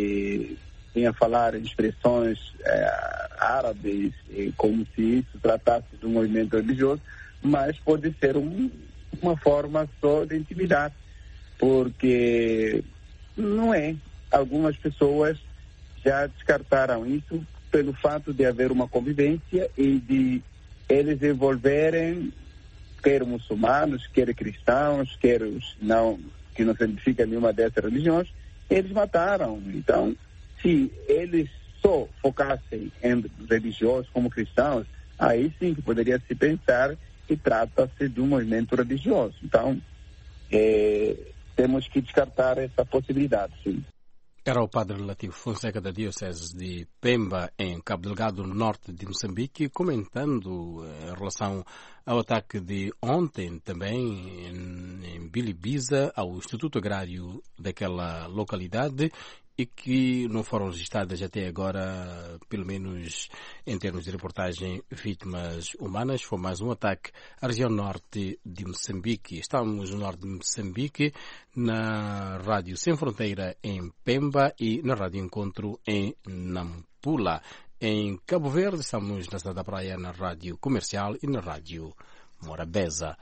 em expressões árabes, como se isso tratasse de um movimento religioso, mas pode ser uma forma só de intimidar, porque não é. Algumas pessoas já descartaram isso pelo fato de haver uma convivência e de eles envolverem quer muçulmanos, quer cristãos, quer os que não se identificam em nenhuma dessas religiões, eles mataram. Então, se eles só focassem em religiosos como cristãos, aí sim que poderia se pensar que trata-se de um movimento religioso. Então, temos que descartar essa possibilidade, sim. Era o padre Lativo Fonseca da Diocese de Pemba, em Cabo Delgado, no norte de Moçambique, comentando em relação ao ataque de ontem também em Bilibiza, ao Instituto Agrário daquela localidade, e que não foram registradas até agora, pelo menos em termos de reportagem, vítimas humanas. Foi mais um ataque à região norte de Moçambique. Estamos no norte de Moçambique, na Rádio Sem Fronteira em Pemba e na Rádio Encontro em Nampula. Em Cabo Verde, estamos na cidade da Praia, na Rádio Comercial e na Rádio Morabeza.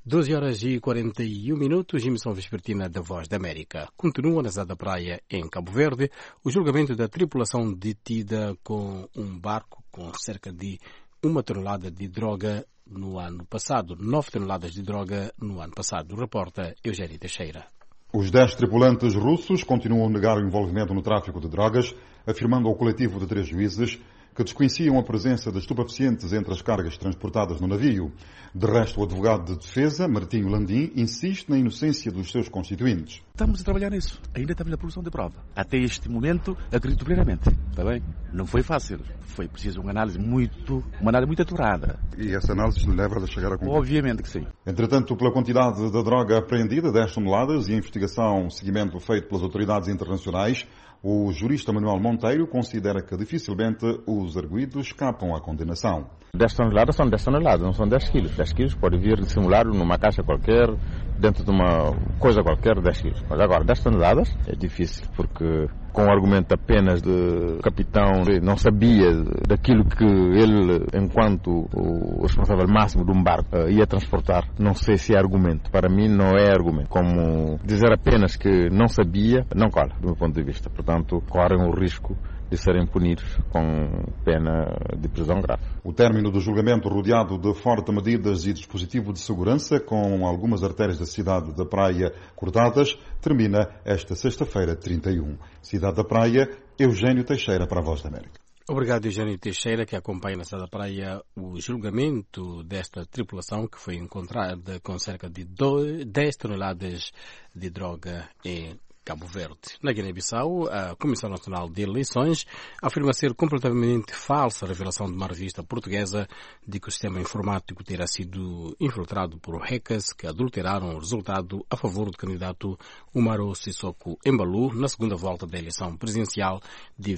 12h41, emissão vespertina da Voz da América. Continua na cidade da Praia, em Cabo Verde, o julgamento da tripulação detida com um barco com cerca de 1 tonelada de droga no ano passado, 9 toneladas de droga no ano passado. Reporta Eugênio Teixeira. Os 10 tripulantes russos continuam a negar o envolvimento no tráfico de drogas, afirmando ao coletivo de 3 juízes que desconheciam a presença de estupefacientes entre as cargas transportadas no navio. De resto, o advogado de defesa, Martinho Landim, insiste na inocência dos seus constituintes. Estamos a trabalhar nisso. Ainda estamos na produção de prova. Até este momento, acredito plenamente. Está bem? Não foi fácil. Foi preciso uma análise muito aturada. E essa análise leva a chegar a conclusão? Obviamente que sim. Entretanto, pela quantidade da droga apreendida, 10 toneladas, e a investigação, seguimento feito pelas autoridades internacionais, o jurista Manuel Monteiro considera que dificilmente os arguidos escapam à condenação. 10 toneladas são 10 toneladas, não são 10 quilos. 10 quilos pode vir dissimulado numa caixa qualquer, dentro de uma coisa qualquer, 10 quilos. Mas agora, 10 toneladas é difícil, porque com o argumento apenas de capitão não sabia daquilo que ele, enquanto o responsável máximo de um barco, ia transportar, não sei se é argumento. Para mim não é argumento. Como dizer apenas que não sabia, não cola, do meu ponto de vista. Portanto, correm o risco de serem punidos com pena de prisão grave. O término do julgamento, rodeado de fortes medidas e dispositivo de segurança, com algumas artérias da cidade da Praia cortadas, termina esta sexta-feira, 31. Cidade da Praia, Eugênio Teixeira, para a Voz da América. Obrigado, Eugênio Teixeira, que acompanha na cidade da Praia o julgamento desta tripulação que foi encontrada com cerca de 10 toneladas de droga em Cabo Verde. Na Guiné-Bissau, a Comissão Nacional de Eleições afirma ser completamente falsa a revelação de uma revista portuguesa de que o sistema informático terá sido infiltrado por hackers que adulteraram o resultado a favor do candidato Umaro Sissoko Embalou na segunda volta da eleição presidencial de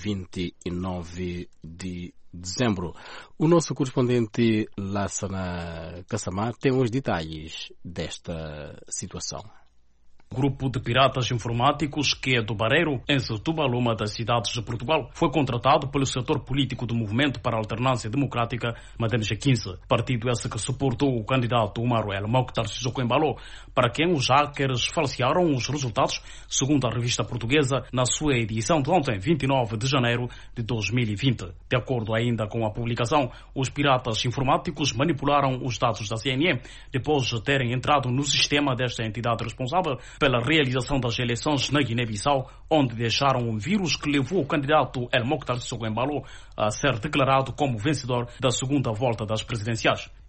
29 de dezembro. O nosso correspondente Lassana Kassamá tem os detalhes desta situação. Grupo de piratas informáticos que é do Barreiro, em Setúbal, uma das cidades de Portugal, foi contratado pelo setor político do Movimento para a Alternância Democrática, Madeneja 15, partido esse que suportou o candidato Umaro El Mokhtar Sissoko Embalou, para quem os hackers falsearam os resultados, segundo a revista portuguesa, na sua edição de ontem, 29 de janeiro de 2020. De acordo ainda com a publicação, os piratas informáticos manipularam os dados da CNN depois de terem entrado no sistema desta entidade responsável pela realização das eleições na Guiné-Bissau, onde deixaram um vírus que levou o candidato El Mokhtar Sissoko Embalou a ser declarado como vencedor da segunda volta das presidenciais.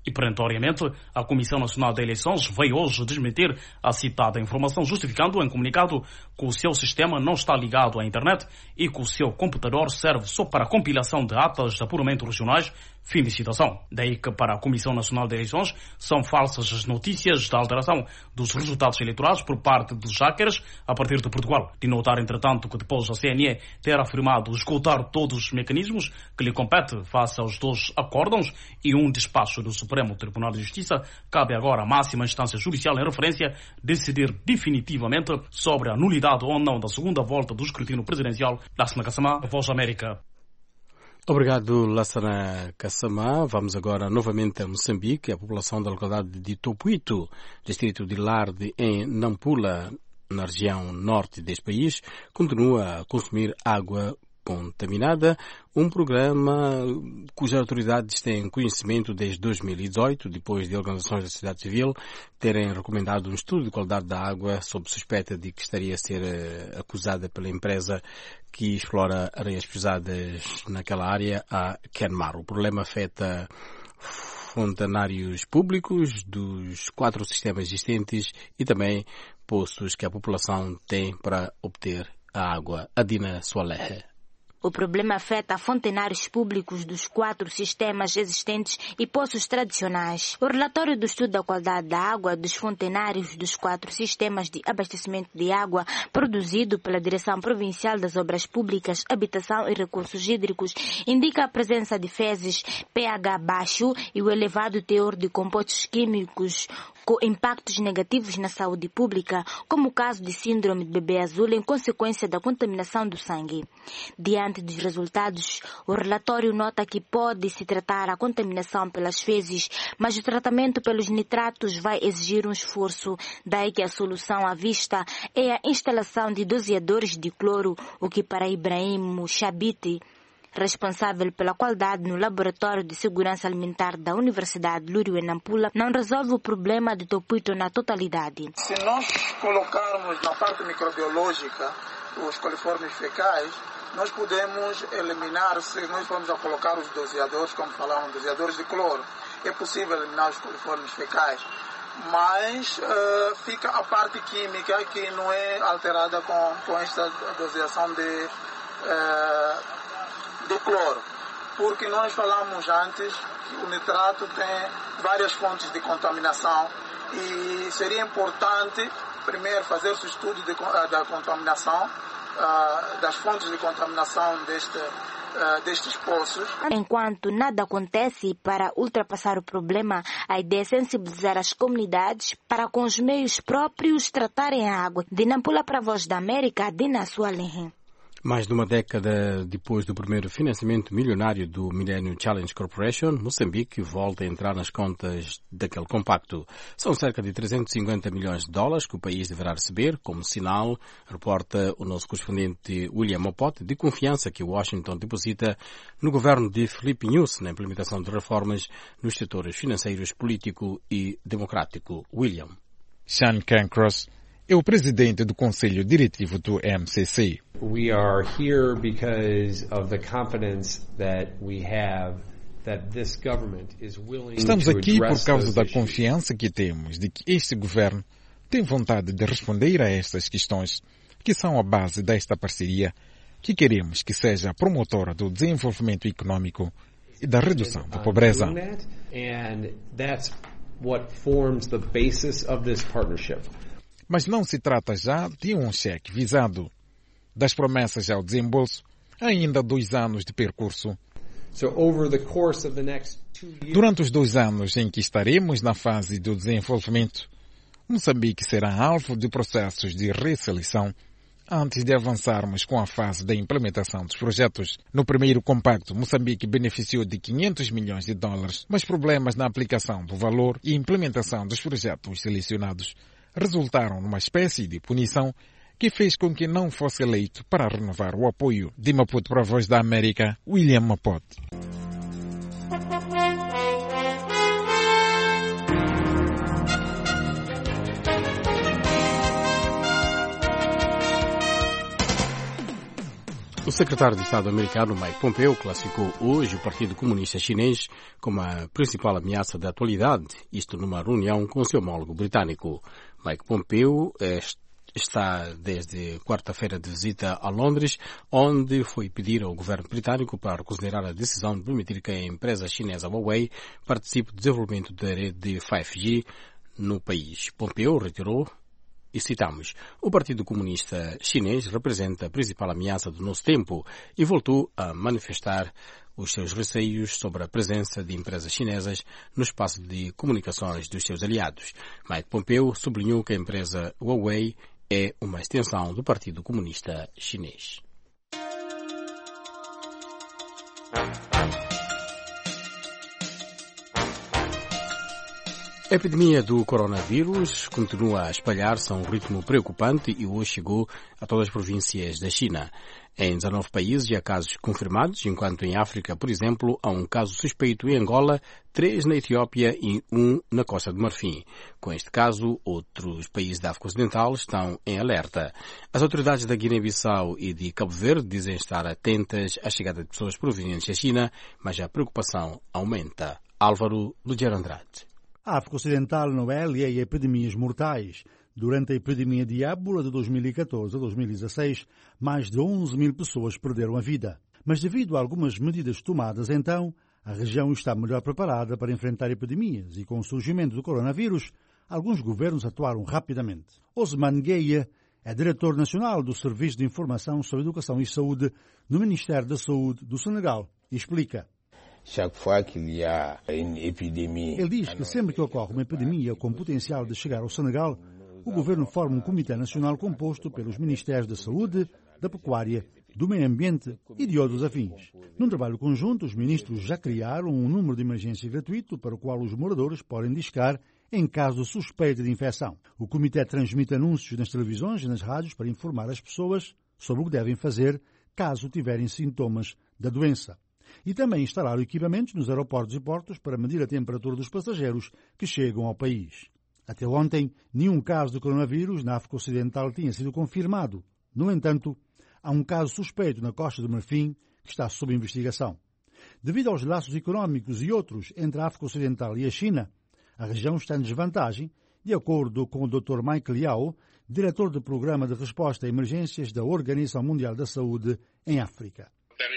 E, perentoriamente, a Comissão Nacional de Eleições veio hoje desmentir a citada informação, justificando em comunicado que o seu sistema não está ligado à internet e que o seu computador serve só para a compilação de atas de apuramento regionais. Fim de citação. Daí que, para a Comissão Nacional de Eleições, são falsas as notícias da alteração dos resultados eleitorais por parte dos hackers a partir de Portugal. De notar, entretanto, que depois a CNE ter afirmado esgotar todos os mecanismos que lhe compete face aos dois acórdãos e um despacho do Supremo Tribunal de Justiça, cabe agora à máxima instância judicial em referência decidir definitivamente sobre a nulidade ou não da segunda volta do escrutínio presidencial. Lassana Kassamá, Voz da América. Obrigado, Lassana Kassamá. Vamos agora novamente a Moçambique. A população da localidade de Topuito, distrito de Larde, em Nampula, na região norte deste país, continua a consumir água contaminada, um programa cujas autoridades têm conhecimento desde 2018, depois de organizações da sociedade civil terem recomendado um estudo de qualidade da água sob suspeita de que estaria a ser acusada pela empresa que explora areias pesadas naquela área, a Kenmar. O problema afeta fontanários públicos dos 4 sistemas existentes e também poços que a população tem para obter a água. Adina Soalehe. O problema afeta fontenários públicos dos 4 sistemas existentes e poços tradicionais. O relatório do estudo da qualidade da água dos fontenários dos 4 sistemas de abastecimento de água, produzido pela Direção Provincial das Obras Públicas, Habitação e Recursos Hídricos, indica a presença de fezes, pH baixo e o elevado teor de compostos químicos com impactos negativos na saúde pública, como o caso de síndrome de bebê azul em consequência da contaminação do sangue. Diante dos resultados, o relatório nota que pode se tratar a contaminação pelas fezes, mas o tratamento pelos nitratos vai exigir um esforço, daí que a solução à vista é a instalação de doseadores de cloro, o que para Ibrahim Mushabiti, responsável pela qualidade no Laboratório de Segurança Alimentar da Universidade Lúrio em Nampula, não resolve o problema de Topuito na totalidade. Se nós colocarmos na parte microbiológica os coliformes fecais, nós podemos eliminar, se nós formos a colocar os doseadores, como falamos, doseadores de cloro, é possível eliminar os coliformes fecais, mas fica a parte química que não é alterada com esta doseação de cloro, porque nós falamos antes que o nitrato tem várias fontes de contaminação e seria importante primeiro fazer o estudo da contaminação, das fontes de contaminação destes poços. Enquanto nada acontece para ultrapassar o problema, a ideia é sensibilizar as comunidades para com os meios próprios tratarem a água. De Nampula para a Voz da América, Dina Soalehe. Mais de uma década depois do primeiro financiamento milionário do Millennium Challenge Corporation, Moçambique volta a entrar nas contas daquele compacto. São cerca de 350 milhões de dólares que o país deverá receber como sinal, reporta o nosso correspondente William Mopote, de confiança que Washington deposita no governo de Filipe Nyusi na implementação de reformas nos setores financeiros, político e democrático. William. Sean Cancross é o presidente do Conselho Diretivo do MCC. We are here because of the confidence that we have that this government is willing Estamos to aqui por address causa those da issues. confiança que temos de que este governo tem vontade de responder a estas questões que são a base desta parceria que queremos que seja a promotora do desenvolvimento econômico e da redução da pobreza. And that's what forms the basis of this partnership. Mas não se trata já de um cheque visado. Das promessas ao desembolso, ainda 2 anos de percurso. So over the course of the next 2 years, Durante os 2 anos em que estaremos na fase do desenvolvimento, Moçambique será alvo de processos de reseleção antes de avançarmos com a fase da implementação dos projetos. No primeiro compacto, Moçambique beneficiou de 500 milhões de dólares, mas problemas na aplicação do valor e implementação dos projetos selecionados resultaram numa espécie de punição que fez com que não fosse eleito para renovar o apoio. De Maputo para a Voz da América, William Mapote. O secretário de Estado americano Mike Pompeo classificou hoje o Partido Comunista Chinês como a principal ameaça da atualidade, isto numa reunião com seu homólogo britânico. Mike Pompeo está desde quarta-feira de visita a Londres, onde foi pedir ao governo britânico para considerar a decisão de permitir que a empresa chinesa Huawei participe do desenvolvimento da rede de 5G no país. Pompeo reiterou, e citamos, o Partido Comunista Chinês representa a principal ameaça do nosso tempo e voltou a manifestar os seus receios sobre a presença de empresas chinesas no espaço de comunicações dos seus aliados. Mike Pompeo sublinhou que a empresa Huawei é uma extensão do Partido Comunista Chinês. A epidemia do coronavírus continua a espalhar-se a um ritmo preocupante e hoje chegou a todas as províncias da China. Em 19 países há casos confirmados, enquanto em África, por exemplo, há um caso suspeito em Angola, 3 na Etiópia e 1 na Costa do Marfim. Com este caso, outros países da África Ocidental estão em alerta. As autoridades da Guiné-Bissau e de Cabo Verde dizem estar atentas à chegada de pessoas provenientes da China, mas a preocupação aumenta. Álvaro Lugero Andrade. A África Ocidental não é alheia a epidemias mortais. Durante a epidemia de ébola de 2014 a 2016, mais de 11 mil pessoas perderam a vida. Mas devido a algumas medidas tomadas então, a região está melhor preparada para enfrentar epidemias e com o surgimento do coronavírus, alguns governos atuaram rapidamente. Osman Gueye é diretor nacional do Serviço de Informação sobre Educação e Saúde no Ministério da Saúde do Senegal e explica. Ele diz que sempre que ocorre uma epidemia com potencial de chegar ao Senegal, o governo forma um comitê nacional composto pelos Ministérios da Saúde, da Pecuária, do Meio Ambiente e de outros afins. Num trabalho conjunto, os ministros já criaram um número de emergência gratuito para o qual os moradores podem discar em caso de suspeita de infecção. O comitê transmite anúncios nas televisões e nas rádios para informar as pessoas sobre o que devem fazer caso tiverem sintomas da doença. E também instalaram equipamentos nos aeroportos e portos para medir a temperatura dos passageiros que chegam ao país. Até ontem, nenhum caso de coronavírus na África Ocidental tinha sido confirmado. No entanto, há um caso suspeito na Costa do Marfim que está sob investigação. Devido aos laços económicos e outros entre a África Ocidental e a China, a região está em desvantagem, de acordo com o Dr. Michael Yao, diretor do Programa de Resposta a Emergências da Organização Mundial da Saúde em África.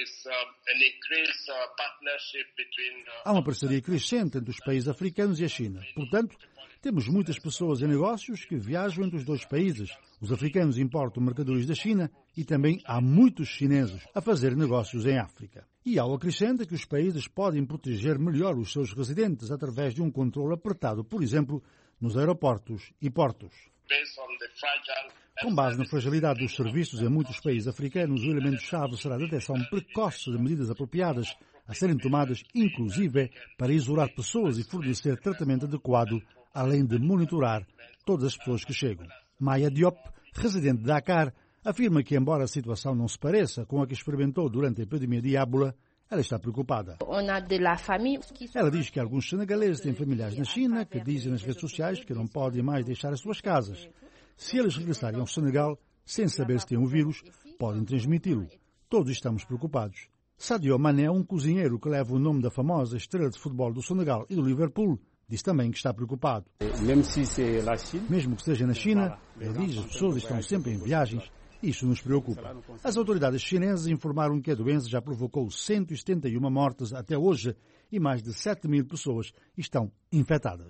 Há uma parceria crescente entre os países africanos e a China. Portanto, temos muitas pessoas em negócios que viajam entre os dois países. Os africanos importam mercadorias da China e também há muitos chineses a fazer negócios em África. E Yao acrescenta que os países podem proteger melhor os seus residentes através de um controle apertado, por exemplo, nos aeroportos e portos. Com base na fragilidade dos serviços em muitos países africanos, o elemento-chave será a detecção precoce de medidas apropriadas a serem tomadas, inclusive, para isolar pessoas e fornecer tratamento adequado, além de monitorar todas as pessoas que chegam. Maya Diop, residente de Dakar, afirma que, embora a situação não se pareça com a que experimentou durante a epidemia de ébola, ela está preocupada. Ela diz que alguns senegaleses têm familiares na China que dizem nas redes sociais que não podem mais deixar as suas casas. Se eles regressarem ao Senegal, sem saber se têm o vírus, podem transmiti-lo. Todos estamos preocupados. Sadio Mané, um cozinheiro que leva o nome da famosa estrela de futebol do Senegal e do Liverpool, diz também que está preocupado. Mesmo que seja na China, ele diz que as pessoas estão sempre em viagens. Isso nos preocupa. As autoridades chinesas informaram que a doença já provocou 171 mortes até hoje e mais de 7 mil pessoas estão infectadas.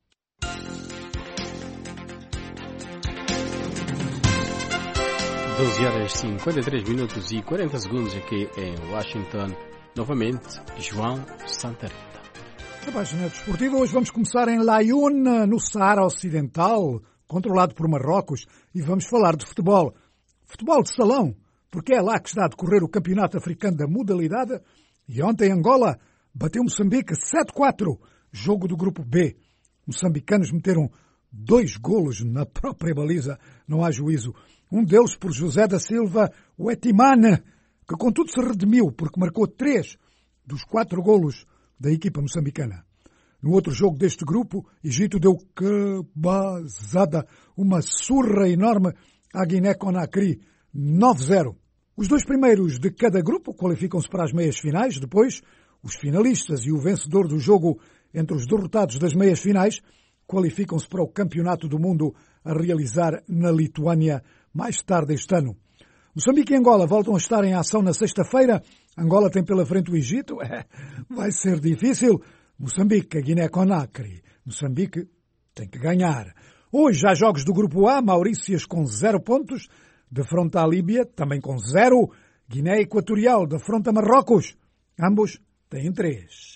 Horas 53 minutos e 40 segundos aqui em Washington. Novamente, João Santareta. A página desportiva, hoje vamos começar em Laayoune, no Saara Ocidental, controlado por Marrocos, e vamos falar de futebol. Futebol de salão, porque é lá que está a decorrer o Campeonato Africano da modalidade, e ontem Angola bateu Moçambique 7-4, jogo do Grupo B. Moçambicanos meteram 2 golos na própria baliza, não há juízo. Um deles por José da Silva Wetimane, que contudo se redimiu porque marcou 3 dos 4 golos da equipa moçambicana. No outro jogo deste grupo, Egito deu cabazada, uma surra enorme à Guiné-Conakry, 9-0. Os 2 primeiros de cada grupo qualificam-se para as meias finais, depois os finalistas e o vencedor do jogo entre os derrotados das meias finais qualificam-se para o Campeonato do Mundo a realizar na Lituânia mais tarde este ano. Moçambique e Angola voltam a estar em ação na sexta-feira. Angola tem pela frente o Egito. Vai ser difícil. Moçambique, a Guiné-Conakry. Moçambique tem que ganhar. Hoje há jogos do Grupo A. Maurícias com 0 pontos. Defronta a Líbia, também com 0. Guiné Equatorial defronta Marrocos. Ambos têm 3.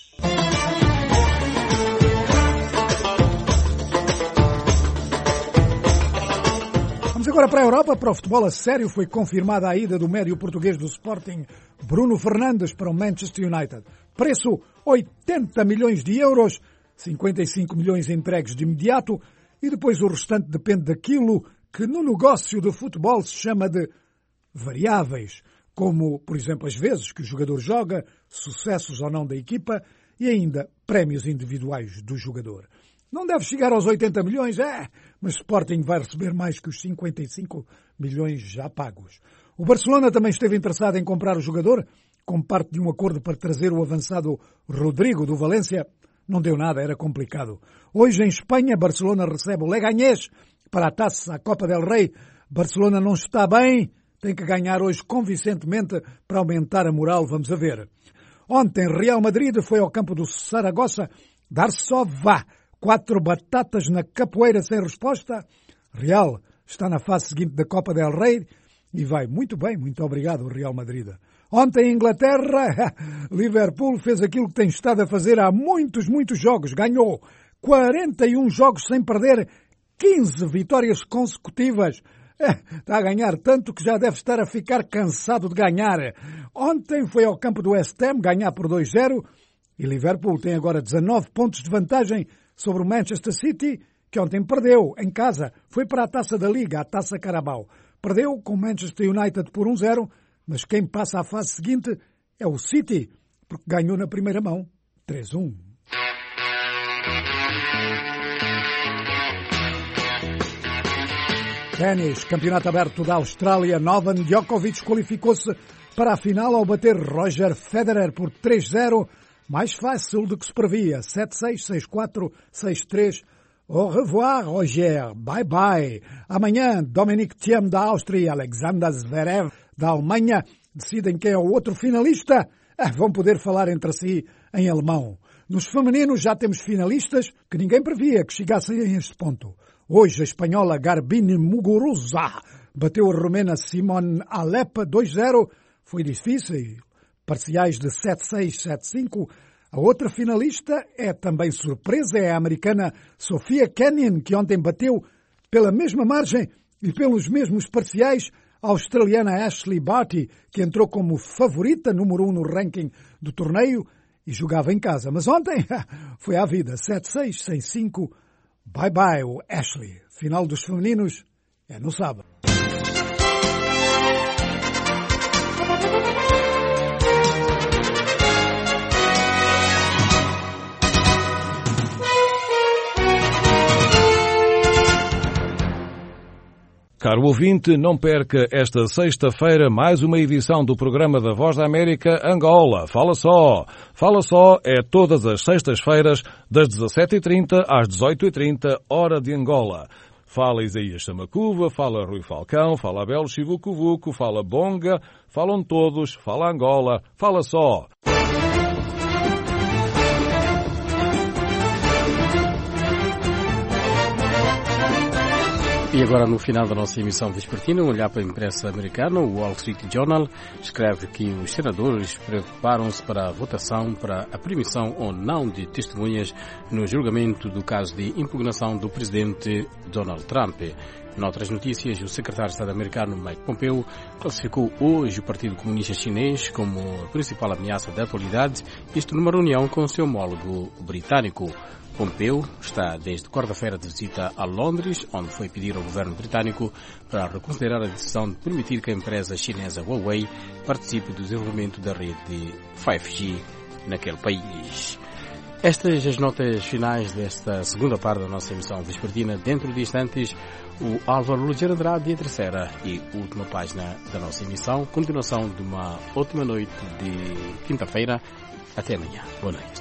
Vamos agora para a Europa, para o futebol a sério. Foi confirmada a ida do médio português do Sporting, Bruno Fernandes, para o Manchester United. Preço 80 milhões de euros, 55 milhões entregues de imediato e depois o restante depende daquilo que no negócio de futebol se chama de variáveis, como, por exemplo, as vezes que o jogador joga, sucessos ou não da equipa e ainda prémios individuais do jogador. Não deve chegar aos 80 milhões, mas Sporting vai receber mais que os 55 milhões já pagos. O Barcelona também esteve interessado em comprar o jogador, como parte de um acordo para trazer o avançado Rodrigo do Valência. Não deu nada, era complicado. Hoje em Espanha, Barcelona recebe o Leganés para a taça, a Copa del Rei. Barcelona não está bem, tem que ganhar hoje convincentemente para aumentar a moral, vamos a ver. Ontem, Real Madrid foi ao campo do Saragossa dar-se só 4 batatas na capoeira sem resposta. Real está na fase seguinte da Copa del Rei e vai muito bem, muito obrigado, Real Madrid. Ontem, em Inglaterra, Liverpool fez aquilo que tem estado a fazer há muitos jogos. Ganhou 41 jogos sem perder, 15 vitórias consecutivas. Está a ganhar tanto que já deve estar a ficar cansado de ganhar. Ontem foi ao campo do West Ham ganhar por 2-0 e Liverpool tem agora 19 pontos de vantagem sobre o Manchester City, que ontem perdeu em casa. Foi para a Taça da Liga, a Taça Carabao. Perdeu com o Manchester United por 1-0, mas quem passa à fase seguinte é o City, porque ganhou na primeira mão 3-1. Ténis, Campeonato Aberto da Austrália. Novak Djokovic qualificou-se para a final ao bater Roger Federer por 3-0. Mais fácil do que se previa. 7-6, 6-4, 6-3. Au revoir, Roger. Bye bye. Amanhã, Dominic Thiem da Áustria e Alexander Zverev da Alemanha decidem quem é o outro finalista. Vão poder falar entre si em alemão. Nos femininos já temos finalistas que ninguém previa que chegassem a este ponto. Hoje a espanhola Garbine Muguruza bateu a romena Simone Alep 2-0. Foi difícil. Parciais de 7-6, 7-5. A outra finalista é também surpresa, é a americana Sofia Kenin, que ontem bateu pela mesma margem e pelos mesmos parciais a australiana Ashley Barty, que entrou como favorita número 1 no ranking do torneio e jogava em casa. Mas ontem foi à vida, 7-6, 6-5. Bye bye, o Ashley. Final dos femininos é no sábado. Caro ouvinte, não perca esta sexta-feira mais uma edição do programa da Voz da América Angola. Fala só! Fala só é todas as sextas-feiras das 17h30 às 18h30, hora de Angola. Fala Isaías Samacuva, fala Rui Falcão, fala Abel Chivucuvuco, fala Bonga, falam todos, fala Angola. Fala só! E agora, no final da nossa emissão vespertina, um olhar para a imprensa americana. O Wall Street Journal escreve que os senadores preparam-se para a votação para a permissão ou não de testemunhas no julgamento do caso de impugnação do presidente Donald Trump. Noutras notícias, o secretário de Estado americano Mike Pompeo classificou hoje o Partido Comunista Chinês como a principal ameaça da atualidade, isto numa reunião com seu homólogo britânico. Pompeo está desde quarta-feira de visita a Londres, onde foi pedir ao governo britânico para reconsiderar a decisão de permitir que a empresa chinesa Huawei participe do desenvolvimento da rede 5G naquele país. Estas as notas finais desta segunda parte da nossa emissão vespertina. Dentro de instantes, o Álvaro Luger Andrade e a terceira e última página da nossa emissão. Continuação de uma ótima noite de quinta-feira. Até amanhã. Boa noite.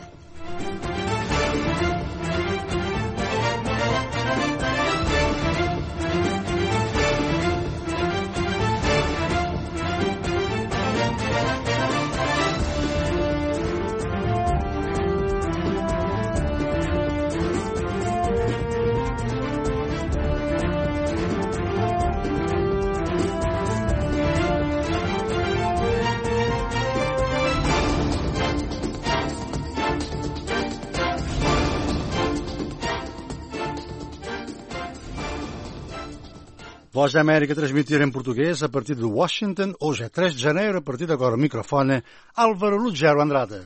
Voz da América transmitir em português a partir de Washington. Hoje é 3 de janeiro, a partir de agora o microfone Álvaro Lugero Andrade.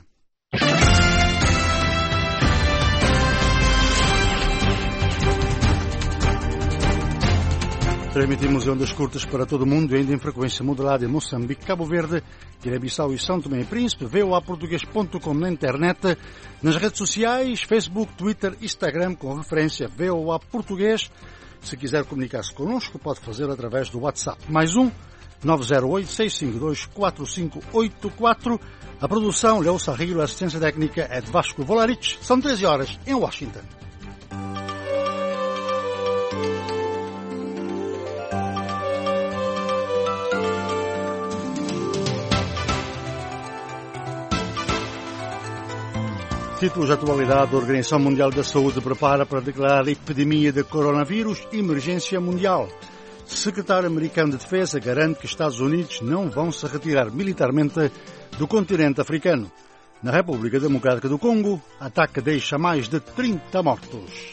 Transmitimos em ondas curtas para todo o mundo, ainda em frequência modulada em Moçambique, Cabo Verde, Guiné-Bissau e São Tomé e Príncipe, voaportuguês.com na internet, nas redes sociais, Facebook, Twitter, Instagram, com referência VOA Português. Se quiser comunicar-se connosco, pode fazer através do WhatsApp. Mais 908-652-4584. A produção, Leo Sarrilo, a assistência técnica é de Vasco Volarich. São 13 horas em Washington. Títulos de atualidade: a Organização Mundial da Saúde prepara para declarar a epidemia de coronavírus emergência mundial. Secretário americano de Defesa garante que Estados Unidos não vão se retirar militarmente do continente africano. Na República Democrática do Congo, ataque deixa mais de 30 mortos.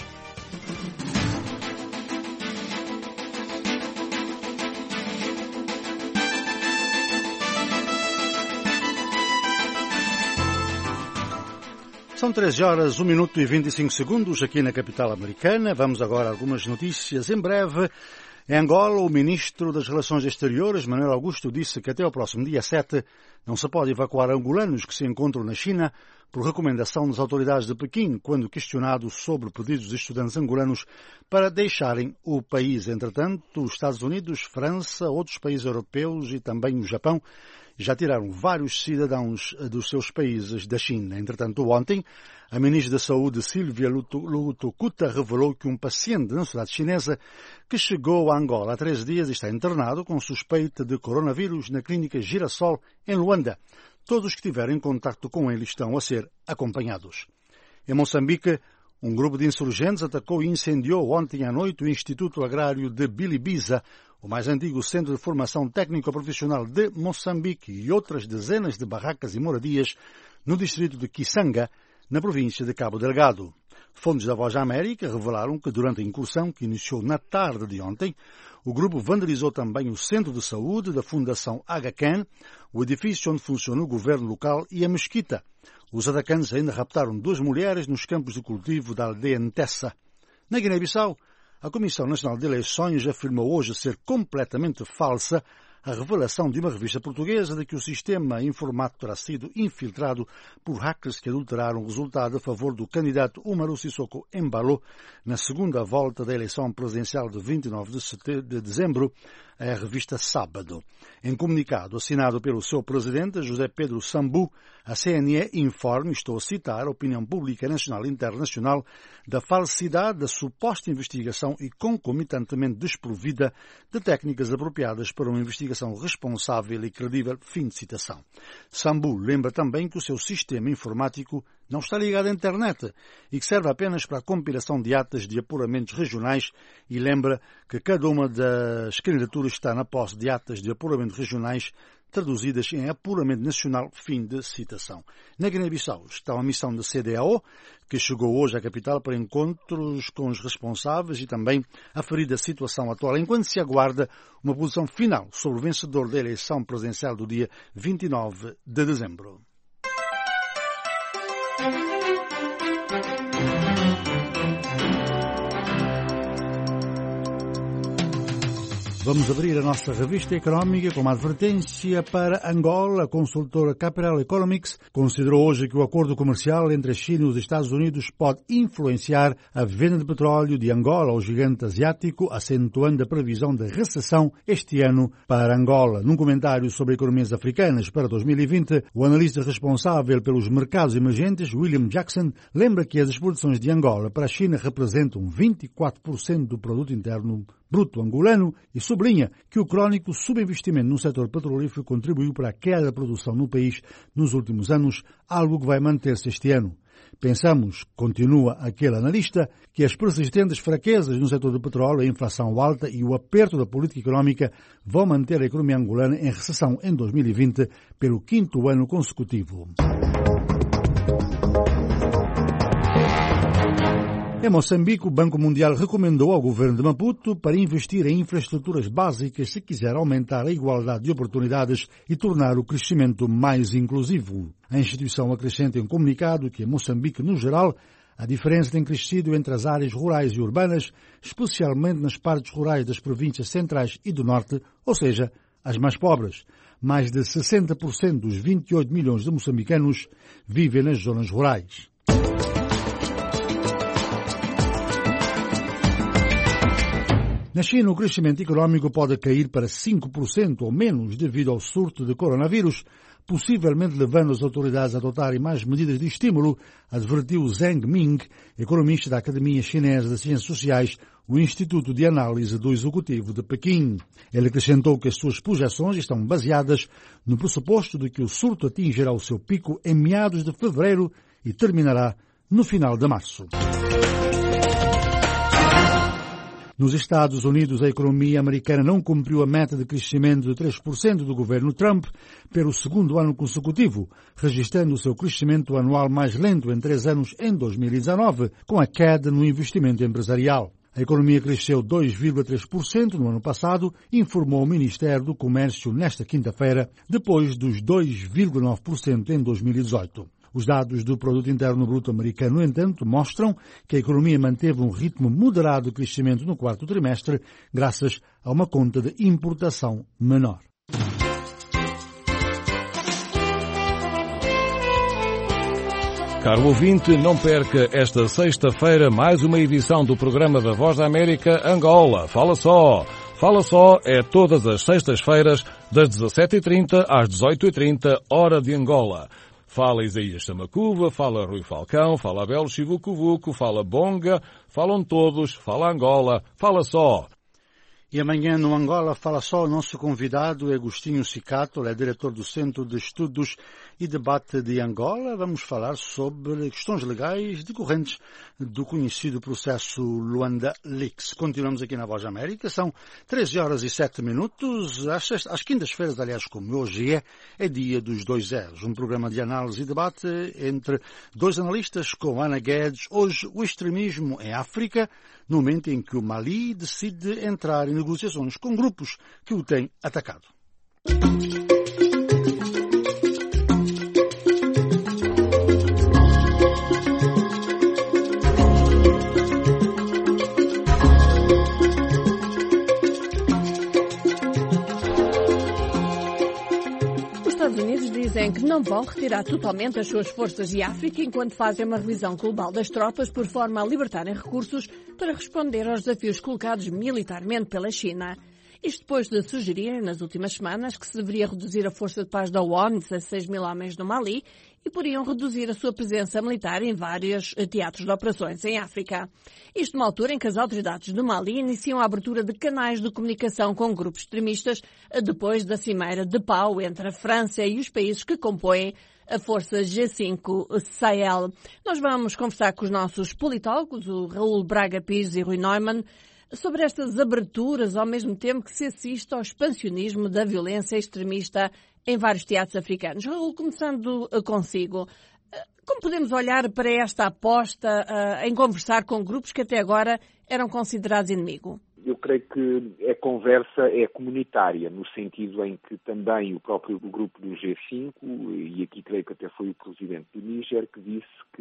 São 13 horas, 1 minuto e 25 segundos aqui na capital americana. Vamos agora a algumas notícias em breve. Em Angola, o ministro das Relações Exteriores, Manuel Augusto, disse que até ao próximo dia 7 não se pode evacuar angolanos que se encontram na China por recomendação das autoridades de Pequim, quando questionado sobre pedidos de estudantes angolanos para deixarem o país. Entretanto, os Estados Unidos, França, outros países europeus e também o Japão já tiraram vários cidadãos dos seus países da China. Entretanto, ontem, a ministra da Saúde, Silvia Lutokuta, revelou que um paciente da nacionalidade chinesa que chegou a Angola há 13 dias está internado com suspeita de coronavírus na clínica Girassol, em Luanda. Todos os que tiveram contato com ele estão a ser acompanhados. Em Moçambique, um grupo de insurgentes atacou e incendiou ontem à noite o Instituto Agrário de Bilibiza, o mais antigo centro de formação técnico-profissional de Moçambique, e outras dezenas de barracas e moradias no distrito de Kisanga, na província de Cabo Delgado. Fontes da Voz da América revelaram que durante a incursão, que iniciou na tarde de ontem, o grupo vandalizou também o centro de saúde da Fundação Aga Khan, o edifício onde funciona o governo local e a mesquita. Os atacantes ainda raptaram 2 mulheres nos campos de cultivo da aldeia Ntessa. Na Guiné-Bissau, a Comissão Nacional de Eleições afirmou hoje ser completamente falsa a revelação de uma revista portuguesa de que o sistema informático terá sido infiltrado por hackers que adulteraram o resultado a favor do candidato Umaru Sissoko Embalo na segunda volta da eleição presidencial de 29 de dezembro, a revista Sábado. Em comunicado assinado pelo seu presidente, José Pedro Sambu, a CNE informa, estou a citar, a opinião pública nacional e internacional da falsidade da suposta investigação e concomitantemente desprovida de técnicas apropriadas para uma investigação responsável e credível. Fim de citação. Sambu lembra também que o seu sistema informático não está ligado à internet e que serve apenas para a compilação de atas de apuramentos regionais, e lembra que cada uma das candidaturas está na posse de atas de apuramento regionais traduzidas em apuramento nacional. Fim de citação. Na Guiné-Bissau está uma missão da CEDEAO que chegou hoje à capital para encontros com os responsáveis e também aferir a situação atual, enquanto se aguarda uma posição final sobre o vencedor da eleição presidencial do dia 29 de dezembro. Vamos abrir a nossa revista económica com uma advertência para Angola. A consultora Capital Economics considerou hoje que o acordo comercial entre a China e os Estados Unidos pode influenciar a venda de petróleo de Angola ao gigante asiático, acentuando a previsão de recessão este ano para Angola. Num comentário sobre economias africanas para 2020, o analista responsável pelos mercados emergentes, William Jackson, lembra que as exportações de Angola para a China representam 24% do produto interno bruto angolano e sublinha que o crónico subinvestimento no setor petrolífero contribuiu para a queda da produção no país nos últimos anos, algo que vai manter-se este ano. Pensamos, continua aquele analista, que as persistentes fraquezas no setor do petróleo, a inflação alta e o aperto da política económica vão manter a economia angolana em recessão em 2020 pelo 5º ano consecutivo. Em Moçambique, o Banco Mundial recomendou ao governo de Maputo para investir em infraestruturas básicas se quiser aumentar a igualdade de oportunidades e tornar o crescimento mais inclusivo. A instituição acrescenta em um comunicado que em Moçambique, no geral, a diferença tem crescido entre as áreas rurais e urbanas, especialmente nas partes rurais das províncias centrais e do norte, ou seja, as mais pobres. Mais de 60% dos 28 milhões de moçambicanos vivem nas zonas rurais. Na China, o crescimento económico pode cair para 5% ou menos devido ao surto de coronavírus, possivelmente levando as autoridades a adotarem mais medidas de estímulo, advertiu Zheng Ming, economista da Academia Chinesa de Ciências Sociais, o Instituto de Análise do Executivo de Pequim. Ele acrescentou que as suas projeções estão baseadas no pressuposto de que o surto atingirá o seu pico em meados de fevereiro e terminará no final de março. Nos Estados Unidos, a economia americana não cumpriu a meta de crescimento de 3% do governo Trump pelo 2º ano consecutivo, registrando o seu crescimento anual mais lento em 3 anos em 2019, com a queda no investimento empresarial. A economia cresceu 2,3% no ano passado, informou o Ministério do Comércio nesta quinta-feira, depois dos 2,9% em 2018. Os dados do Produto Interno Bruto americano, no entanto, mostram que a economia manteve um ritmo moderado de crescimento no 4º trimestre, graças a uma conta de importação menor. Caro ouvinte, não perca esta sexta-feira mais uma edição do programa da Voz da América Angola. Fala só! Fala só é todas as sextas-feiras, das 17h30 às 18h30, hora de Angola. Fala Isaías Samacuva, fala Rui Falcão, fala Abel Chivucuvuco, fala Bonga, falam todos, fala Angola, fala só. E amanhã no Angola Fala Só, o nosso convidado é Agostinho Cicato, ele é diretor do Centro de Estudos e Debate de Angola. Vamos falar sobre questões legais decorrentes do conhecido processo Luanda Leaks. Continuamos aqui na Voz da América, são 13h07. Às quintas-feiras, aliás, como hoje é dia dos 2 zeros, um programa de análise e debate entre dois analistas com Ana Guedes. Hoje, o extremismo em África, no momento em que o Mali decide entrar em negociações com grupos que o têm atacado. Dizem que não vão retirar totalmente as suas forças de África enquanto fazem uma revisão global das tropas por forma a libertarem recursos para responder aos desafios colocados militarmente pela China. Isto depois de sugerirem nas últimas semanas que se deveria reduzir a força de paz da ONU a 6 mil homens no Mali e poderiam reduzir a sua presença militar em vários teatros de operações em África. Isto numa altura em que as autoridades do Mali iniciam a abertura de canais de comunicação com grupos extremistas depois da cimeira de pau entre a França e os países que compõem a força G5 Sahel. Nós vamos conversar com os nossos politólogos, o Raul Braga Pires e Rui Neumann, sobre estas aberturas ao mesmo tempo que se assiste ao expansionismo da violência extremista em vários teatros africanos. Raul, começando consigo, como podemos olhar para esta aposta em conversar com grupos que até agora eram considerados inimigo? Eu creio que a conversa é comunitária, no sentido em que também o próprio grupo do G5, e aqui creio que até foi o presidente do Níger, que disse que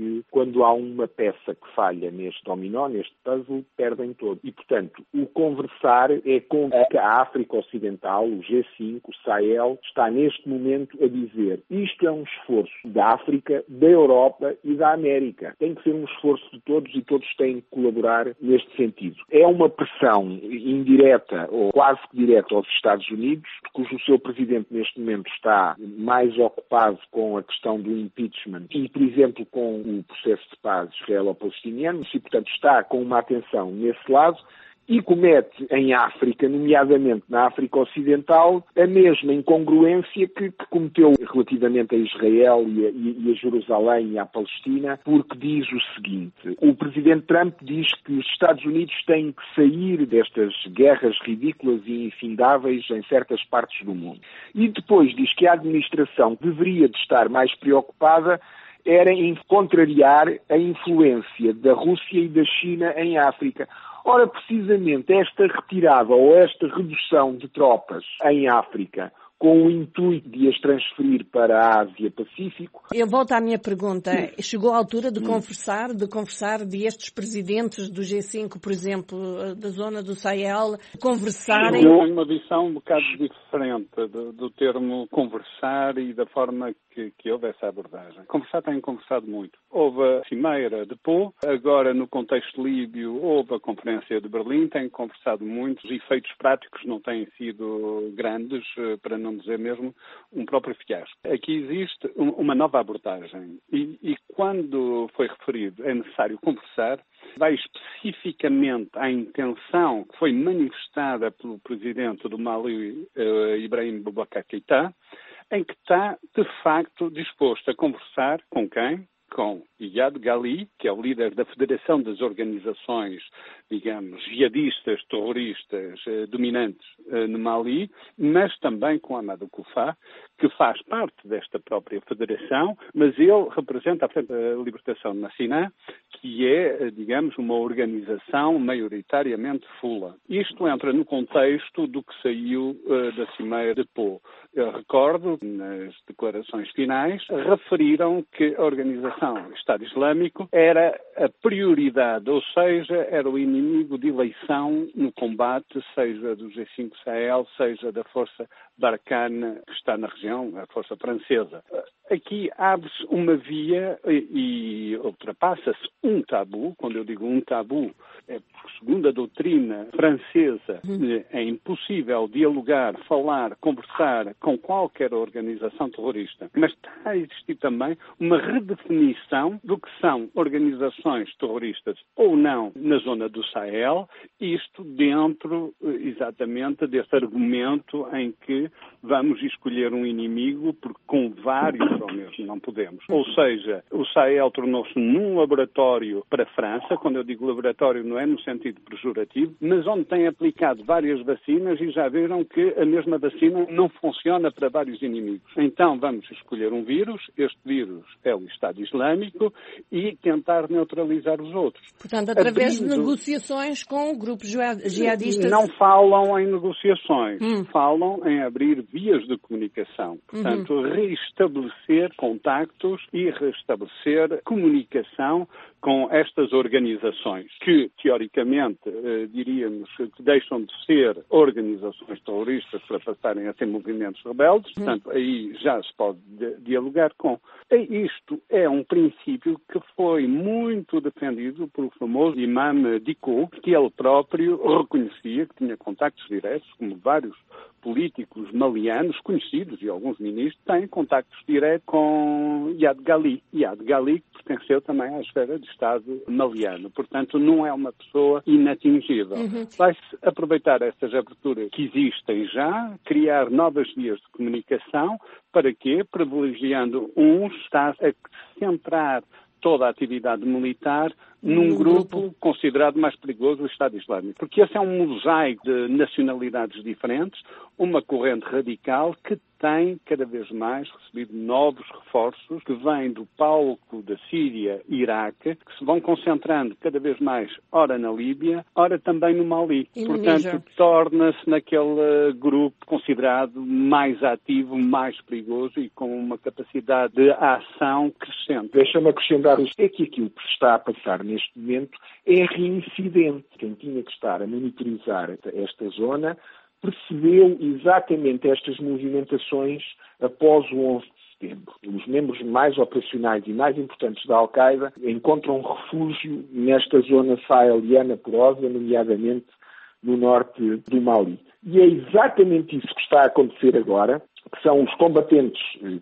quando há uma peça que falha neste dominó, neste puzzle, perdem todo. E, portanto, o conversar é com que a África Ocidental, o G5, o Sahel, está neste momento a dizer isto é um esforço da África, da Europa e da América. Tem que ser um esforço de todos e todos têm que colaborar neste sentido. É uma pressão indireta ou quase que direta aos Estados Unidos, cujo seu presidente neste momento está mais ocupado com a questão do impeachment e, por exemplo, com o processo de paz israelo-palestiniano e, portanto, está com uma atenção nesse lado e comete em África, nomeadamente na África Ocidental, a mesma incongruência que cometeu relativamente a Israel e a Jerusalém e à Palestina, porque diz o seguinte: o presidente Trump diz que os Estados Unidos têm que sair destas guerras ridículas e infindáveis em certas partes do mundo. E depois diz que a administração deveria de estar mais preocupada era em contrariar a influência da Rússia e da China em África. Ora, precisamente esta retirada ou esta redução de tropas em África, com o intuito de as transferir para a Ásia-Pacífico. Eu volto à minha pergunta. Chegou a altura de conversar de estes presidentes do G5, por exemplo, da zona do Sahel, conversarem? Eu tenho uma visão um bocado diferente do termo conversar e da forma que houve essa abordagem. Conversar tem conversado muito. Houve a Cimeira de Pau, agora no contexto líbio houve a Conferência de Berlim, tem conversado muito. Os efeitos práticos não têm sido grandes, para não dizer mesmo um próprio fiasco. Aqui existe uma nova abordagem e quando foi referido é necessário conversar, vai especificamente à intenção que foi manifestada pelo presidente do Mali, Ibrahim Boubacar Keïta, em que está, de facto, disposto a conversar com quem? Com Iyad Ghali, que é o líder da Federação das Organizações, digamos, jihadistas, terroristas, dominantes no Mali, mas também com Amadou Koufa, que faz parte desta própria federação, mas ele representa a Frente da Libertação Nacional, que é, digamos, uma organização maioritariamente fula. Isto entra no contexto do que saiu da Cimeira de Pau. Eu recordo, nas declarações finais, referiram que a organização Estado Islâmico era a prioridade, ou seja, era o inimigo de eleição no combate, seja do G5 Sahel, seja da Força Barkhane, que está na região, a Força Francesa. Aqui abre-se uma via e ultrapassa-se um tabu. Quando eu digo um tabu, é porque, segundo a doutrina francesa, é impossível dialogar, falar, conversar com qualquer organização terrorista. Mas está a existir também uma redefinição do que são organizações terroristas ou não na zona do Sahel, isto dentro exatamente desse argumento em que vamos escolher um inimigo porque com vários ao mesmo não podemos. Ou seja, o Sahel tornou-se num laboratório para a França, quando eu digo laboratório não é no sentido pejorativo, mas onde tem aplicado várias vacinas e já viram que a mesma vacina não funciona para vários inimigos. Então vamos escolher um vírus, este vírus é o Estado Islâmico, e tentar neutralizar os outros. Portanto, através de negociações com grupos jihadistas? Não falam em negociações, falam em abrir vias de comunicação. Portanto, reestabelecer contactos e restabelecer comunicação com estas organizações que, teoricamente, diríamos que deixam de ser organizações terroristas para passarem a ser movimentos rebeldes. Portanto, aí já se pode dialogar com. Isto é um princípio que foi muito defendido pelo famoso imam Dicko, que ele próprio reconhecia que tinha contactos diretos, como vários políticos malianos conhecidos e alguns ministros têm contactos diretos com Iyad Ghali. Iyad Ghali pertenceu também à esfera de Estado maliano. Portanto, não é uma pessoa inatingível. Vai-se aproveitar estas aberturas que existem já, criar novas vias de comunicação. Para quê? Privilegiando uns, está a centrar toda a atividade militar num grupo considerado mais perigoso, o Estado Islâmico. Porque esse é um mosaico de nacionalidades diferentes, uma corrente radical que tem cada vez mais recebido novos reforços que vêm do palco da Síria e Iraque, que se vão concentrando cada vez mais, ora na Líbia, ora também no Mali. Portanto, torna-se naquele grupo considerado mais ativo, mais perigoso e com uma capacidade de ação crescente. Deixa-me acrescentar isto. É que aquilo que se está a passar neste momento é reincidente. Quem tinha que estar a monitorizar esta zona percebeu exatamente estas movimentações após o 11 de setembro. Os membros mais operacionais e mais importantes da Al-Qaeda encontram refúgio nesta zona saheliana porosa, nomeadamente no norte do Mali. E é exatamente isso que está a acontecer agora, que são os combatentes,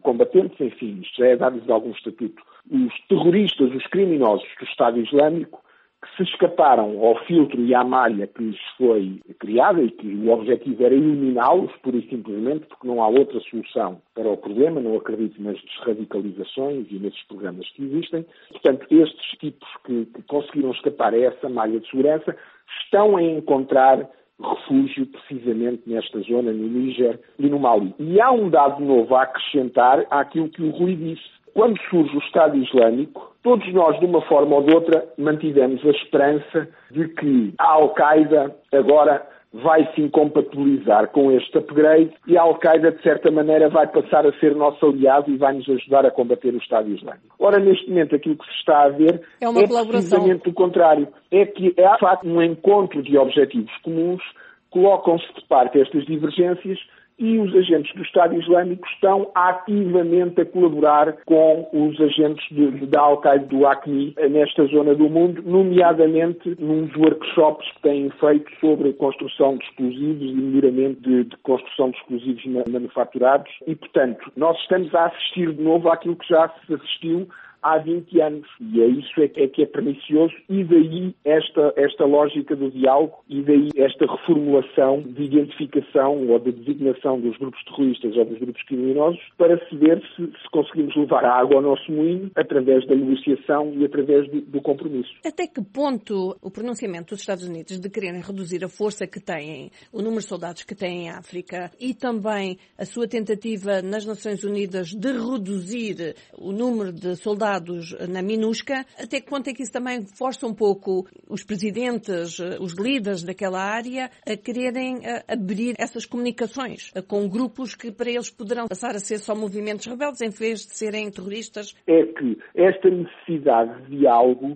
enfim, isto já é dado de algum estatuto, os terroristas, os criminosos do Estado Islâmico, que se escaparam ao filtro e à malha que lhes foi criada e que o objetivo era eliminá-los, pura e simplesmente, porque não há outra solução para o problema, não acredito nas desradicalizações e nesses programas que existem. Portanto, estes tipos que conseguiram escapar a essa malha de segurança estão a encontrar refúgio precisamente nesta zona, no Níger e no Mali. E há um dado novo a acrescentar àquilo que o Rui disse. Quando surge o Estado Islâmico, todos nós, de uma forma ou de outra, mantivemos a esperança de que a Al-Qaeda agora vai se incompatibilizar com este upgrade e a Al-Qaeda, de certa maneira, vai passar a ser nosso aliado e vai nos ajudar a combater o Estado Islâmico. Ora, neste momento, aquilo que se está a ver é precisamente o contrário. É que há, de facto, um encontro de objetivos comuns, colocam-se de parte estas divergências e os agentes do Estado Islâmico estão ativamente a colaborar com os agentes da Al-Qaeda do AQMI nesta zona do mundo, nomeadamente nos workshops que têm feito sobre a construção de explosivos e melhoramento de construção de explosivos manufaturados. E, portanto, nós estamos a assistir de novo àquilo que já se assistiu há 20 anos. E é isso que é pernicioso e daí esta lógica do diálogo e daí esta reformulação de identificação ou de designação dos grupos terroristas ou dos grupos criminosos para se ver se conseguimos levar a água ao nosso moinho através da negociação e através do compromisso. Até que ponto o pronunciamento dos Estados Unidos de quererem reduzir a força que têm, o número de soldados que têm em África e também a sua tentativa nas Nações Unidas de reduzir o número de soldados na MINUSCA, até que ponto é que isso também força um pouco os presidentes, os líderes daquela área a quererem abrir essas comunicações com grupos que para eles poderão passar a ser só movimentos rebeldes em vez de serem terroristas? É que esta necessidade de diálogo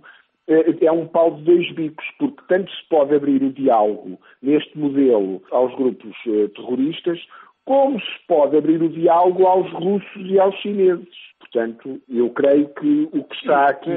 é um pau de dois bicos, porque tanto se pode abrir o diálogo neste modelo aos grupos terroristas, como se pode abrir o diálogo aos russos e aos chineses. Portanto, eu creio que o que está aqui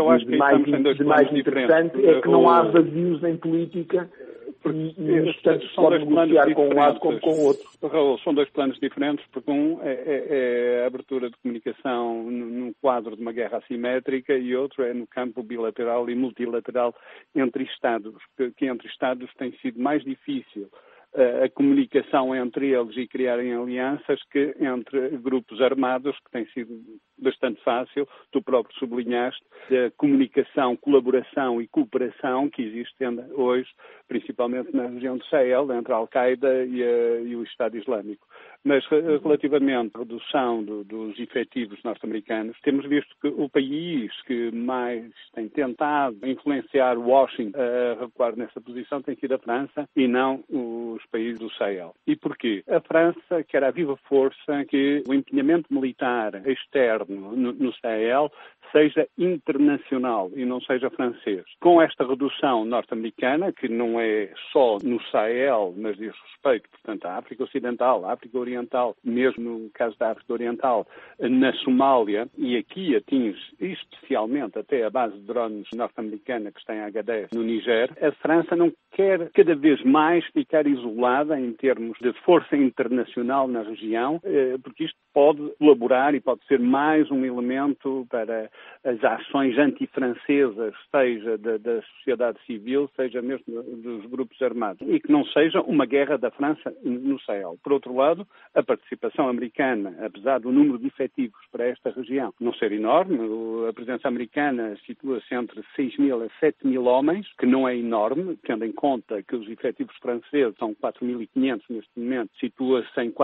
de mais interessante é que não há vazios em política e portanto, se pode negociar com um lado como com o outro. Raul, são dois planos diferentes, porque um é a abertura de comunicação num quadro de uma guerra assimétrica e outro é no campo bilateral e multilateral entre Estados, que entre Estados tem sido mais difícil a comunicação entre eles e criarem alianças que entre grupos armados, que tem sido bastante fácil. Tu próprio sublinhaste a comunicação, colaboração e cooperação que existe hoje, principalmente na região do Sahel, entre a Al-Qaeda e o Estado Islâmico. Mas relativamente à redução dos efetivos norte-americanos, temos visto que o país que mais tem tentado influenciar Washington a recuar nessa posição tem sido a França e não os países do Sahel. E porquê? A França quer à viva força que o empenhamento militar externo no Sahel seja internacional e não seja francês. Com esta redução norte-americana, que não é só no Sahel, mas diz respeito, portanto, à África Ocidental, à África Oriental, mesmo no caso da África Oriental, na Somália, e aqui atinge especialmente até a base de drones norte-americana que está em Agadez, no Níger, a França não quer cada vez mais ficar isolada em termos de força internacional na região, porque isto pode colaborar e pode ser mais um elemento para as ações antifrancesas, seja da sociedade civil, seja mesmo dos grupos armados, e que não seja uma guerra da França no Sahel. Por outro lado, a participação americana, apesar do número de efetivos para esta região não ser enorme, a presença americana situa-se entre 6.000 a 7.000 homens, que não é enorme, tendo em conta que os efetivos franceses são 4.500 neste momento, situa-se em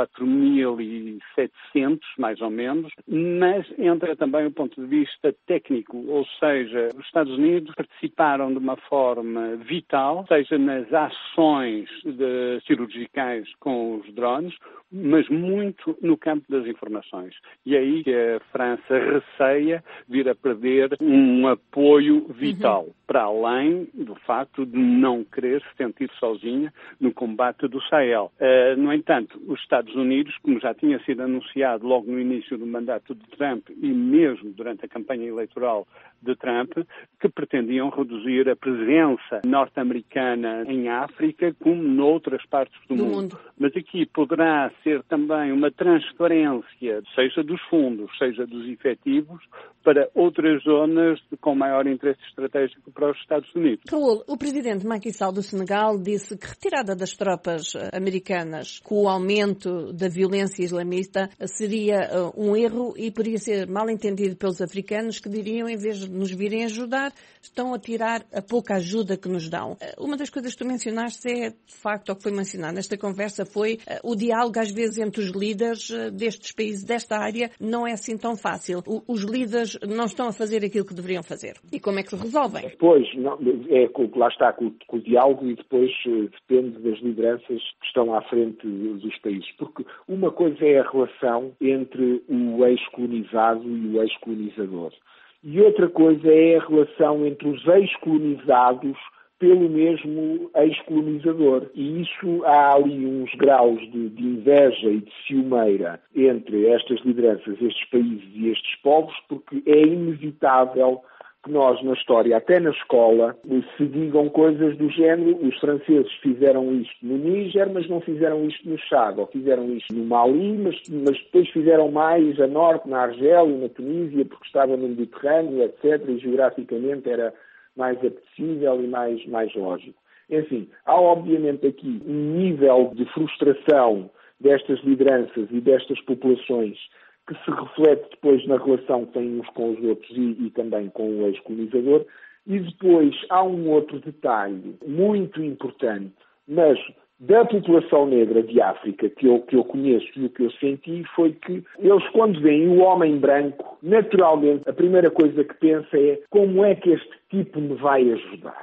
4.700, mais ou menos, mas entra também o ponto de vista técnico, ou seja, os Estados Unidos participaram de uma forma vital, seja nas ações cirurgicais com os drones, mas muito no campo das informações. E é aí que a França receia vir a perder um apoio vital, para além do facto de não querer se sentir sozinha no combate do Sahel. No entanto, os Estados Unidos, como já tinha sido anunciado logo no início do mandato de Trump e mesmo durante a campanha eleitoral de Trump, que pretendiam reduzir a presença norte-americana em África como noutras partes do mundo. Mas aqui poderá ser também uma transferência, seja dos fundos, seja dos efetivos, para outras zonas com maior interesse estratégico para os Estados Unidos. Raul, o presidente Macky Sall do Senegal disse que retirada das tropas americanas com o aumento da violência islamista seria um erro e poderia ser mal entendido pelos africanos que diriam, em vez de nos virem ajudar, estão a tirar a pouca ajuda que nos dão. Uma das coisas que tu mencionaste é, de facto, o que foi mencionado nesta conversa foi o diálogo, às vezes, entre os líderes destes países, desta área, não é assim tão fácil. Os líderes não estão a fazer aquilo que deveriam fazer. E como é que resolvem? Pois, não, lá está com o diálogo e depois depende das lideranças que estão à frente dos países. Porque uma coisa é a relação entre o ex-colonizado e o ex-colonizador. E outra coisa é a relação entre os ex-colonizados pelo mesmo ex-colonizador. E isso, há ali uns graus de inveja e de ciumeira entre estas lideranças, estes países e estes povos, porque é inevitável que nós, na história, até na escola, se digam coisas do género: os franceses fizeram isto no Níger, mas não fizeram isto no Chad, ou fizeram isto no Mali, mas depois fizeram mais a norte, na Argélia, na Tunísia, porque estava no Mediterrâneo, etc., e geograficamente era mais apetecível e mais lógico. Enfim, há obviamente aqui um nível de frustração destas lideranças e destas populações que se reflete depois na relação que têm uns com os outros e também com o ex-colonizador. E depois há um outro detalhe muito importante, mas da população negra de África que eu conheço e o que eu senti foi que eles, quando veem o homem branco, naturalmente a primeira coisa que pensa é: como é que este tipo me vai ajudar?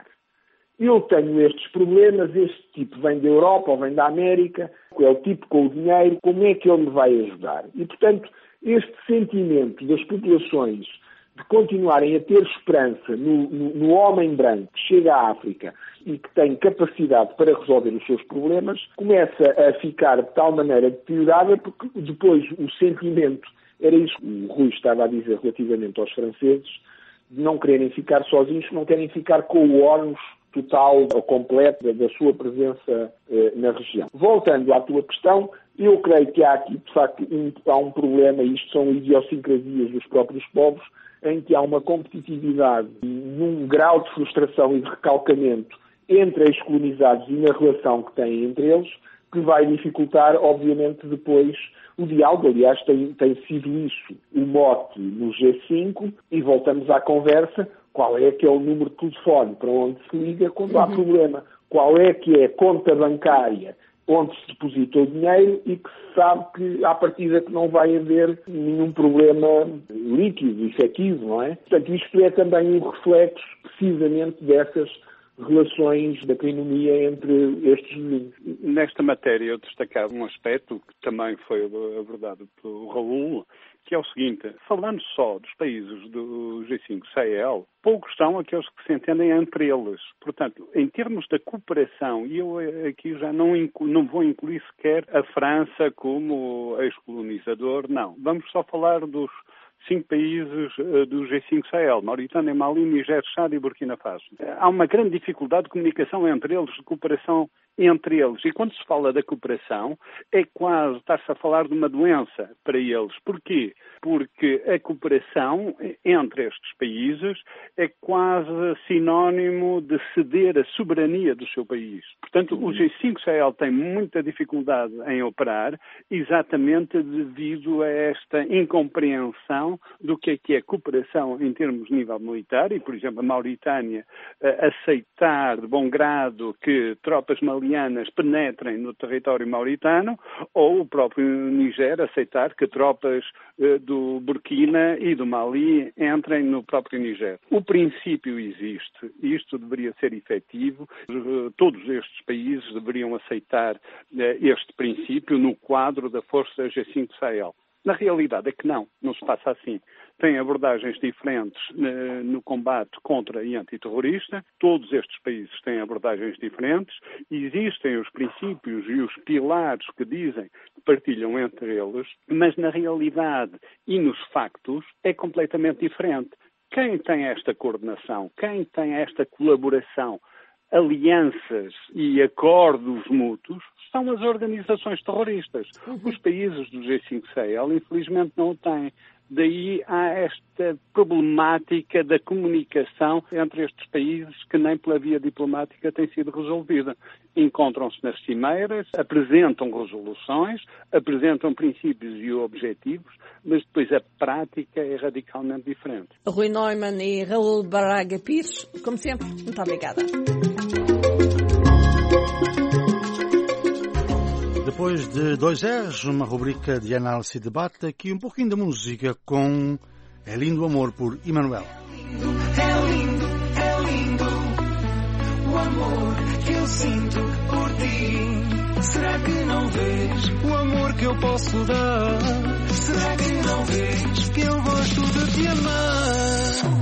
Eu tenho estes problemas, este tipo vem da Europa ou vem da América, é o tipo com o dinheiro, como é que ele me vai ajudar? E, portanto, este sentimento das populações de continuarem a ter esperança no homem branco que chega à África e que tem capacidade para resolver os seus problemas, começa a ficar de tal maneira deteriorada, porque depois o sentimento, era isso que o Rui estava a dizer relativamente aos franceses, de não quererem ficar sozinhos, não querem ficar com o ónus total ou completo da sua presença na região. Voltando à tua questão, eu creio que há aqui, de facto, há um problema, e isto são idiosincrasias dos próprios povos, em que há uma competitividade num grau de frustração e de recalcamento entre ex-colonizados e na relação que têm entre eles, que vai dificultar, obviamente, depois o diálogo. Aliás, tem sido isso o mote no G5, e voltamos à conversa: qual é que é o número de telefone para onde se liga quando há problema? Qual é que é a conta bancária onde se deposita o dinheiro e que se sabe que, à partida, que não vai haver nenhum problema líquido, efetivo, não é? Portanto, isto é também um reflexo, precisamente, dessas relações da economia entre estes vizinhos. Nesta matéria, eu destacava um aspecto que também foi abordado pelo Raul, que é o seguinte: falando só dos países do G5 Sahel, poucos são aqueles que se entendem entre eles. Portanto, em termos da cooperação, e eu aqui já não vou incluir sequer a França como ex-colonizador, não. Vamos só falar dos 5 países do G5 Sahel: Mauritânia, Mali, Niger, Chad e Burkina Faso. Há uma grande dificuldade de comunicação entre eles, de cooperação entre eles. E quando se fala da cooperação, é quase, está-se a falar de uma doença para eles. Porquê? Porque a cooperação entre estes países é quase sinónimo de ceder a soberania do seu país. Portanto, o G5 Sahel tem muita dificuldade em operar, exatamente devido a esta incompreensão do que é cooperação em termos de nível militar, e, por exemplo, a Mauritânia aceitar de bom grado que tropas malianas penetrem no território mauritano, ou o próprio Niger aceitar que tropas do Burkina e do Mali entrem no próprio Niger. O princípio existe, e isto deveria ser efetivo. Todos estes países deveriam aceitar este princípio no quadro da força G5 Sahel. Na realidade é que não se passa assim. Tem abordagens diferentes no combate contra e antiterrorista. Todos estes países têm abordagens diferentes. Existem os princípios e os pilares que dizem que partilham entre eles, mas na realidade e nos factos é completamente diferente. Quem tem esta coordenação, quem tem esta colaboração, alianças e acordos mútuos, são as organizações terroristas. Os países do G5 Sahel, infelizmente, não o têm. Daí há esta problemática da comunicação entre estes países que nem pela via diplomática tem sido resolvida. Encontram-se nas cimeiras, apresentam resoluções, apresentam princípios e objetivos, mas depois a prática é radicalmente diferente. Rui Neumann e Raul Braga Pires, como sempre, muito obrigada. Depois de 2 R's, uma rubrica de análise e debate, aqui um pouquinho de música com É Lindo Amor por Emmanuel. É lindo o amor que eu sinto por ti. Será que não vês o amor que eu posso dar? Será que não vês que eu gosto de te amar?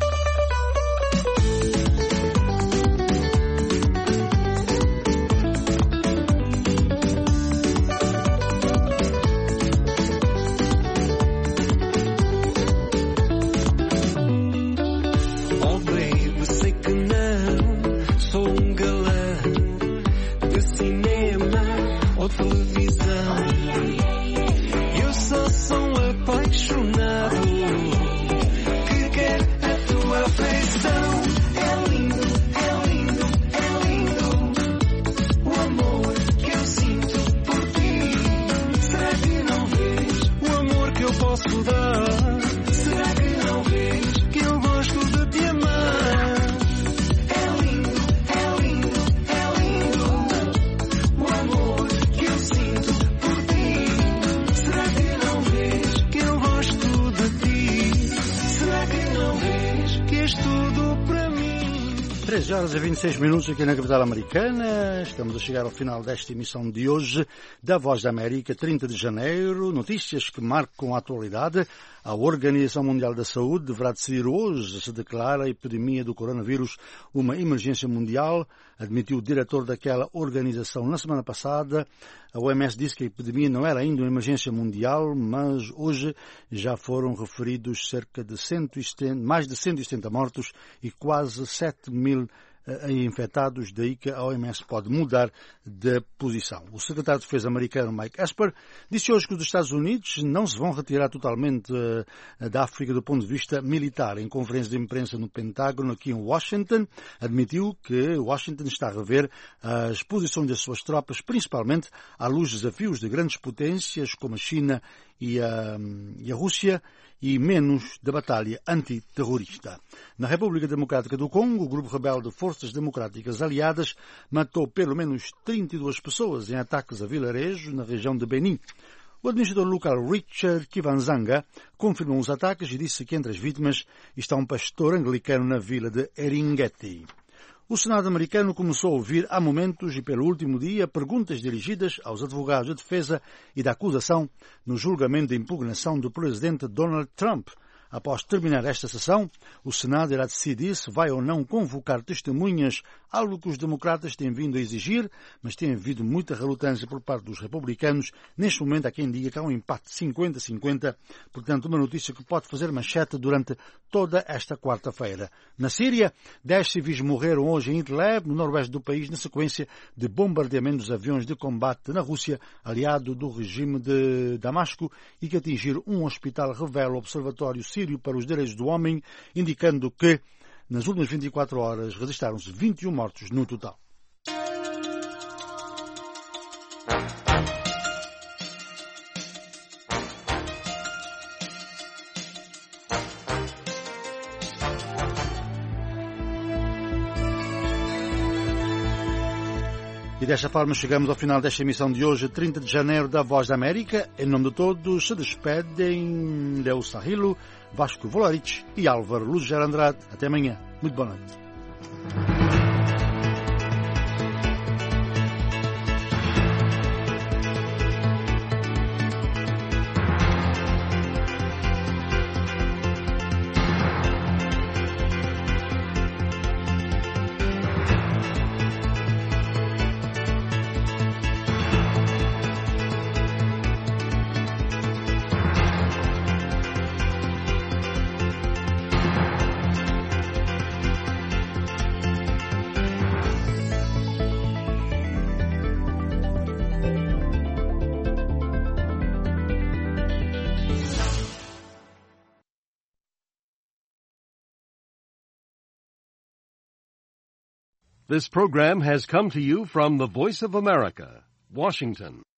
Horas e 26 minutos aqui na capital americana. Estamos a chegar ao final desta emissão de hoje da Voz da América, 30 de janeiro. Notícias que marcam a atualidade. A Organização Mundial da Saúde deverá decidir hoje se declara a epidemia do coronavírus uma emergência mundial, admitiu o diretor daquela organização na semana passada. A OMS disse que a epidemia não era ainda uma emergência mundial, mas hoje já foram referidos cerca de mais de 170 mortos e quase 7 mil infectados, daí que a OMS pode mudar de posição. O secretário de Defesa americano Mike Esper disse hoje que os Estados Unidos não se vão retirar totalmente da África do ponto de vista militar. Em conferência de imprensa no Pentágono, aqui em Washington, admitiu que Washington está a rever as posições das suas tropas, principalmente à luz de desafios de grandes potências como a China e a Rússia, e menos da batalha antiterrorista. Na República Democrática do Congo, o grupo rebelde Forças Democráticas Aliadas matou pelo menos 32 pessoas em ataques a vilarejos na região de Beni. O administrador local Richard Kivanzanga confirmou os ataques e disse que entre as vítimas está um pastor anglicano na vila de Eringeti. O Senado americano começou a ouvir há momentos e pelo último dia perguntas dirigidas aos advogados de defesa e da acusação no julgamento de impugnação do presidente Donald Trump Após terminar esta sessão, o Senado irá decidir se vai ou não convocar testemunhas, algo que os democratas têm vindo a exigir, mas tem havido muita relutância por parte dos republicanos. Neste momento há quem diga que há um empate 50-50, portanto uma notícia que pode fazer manchete durante toda esta quarta-feira. Na Síria, 10 civis morreram hoje em Idlib, no noroeste do país, na sequência de bombardeamento dos aviões de combate na Rússia, aliado do regime de Damasco, e que atingiram um hospital, revela o Observatório Sírio para os Direitos do Homem, indicando que, nas últimas 24 horas, registaram-se 21 mortos no total. E desta forma chegamos ao final desta emissão de hoje, 30 de janeiro, da Voz da América. Em nome de todos, se despedem Leo Sarrilo, Vasco Volarich e Álvaro Luger Andrade. Até amanhã. Muito boa noite. This program has come to you from the Voice of America, Washington.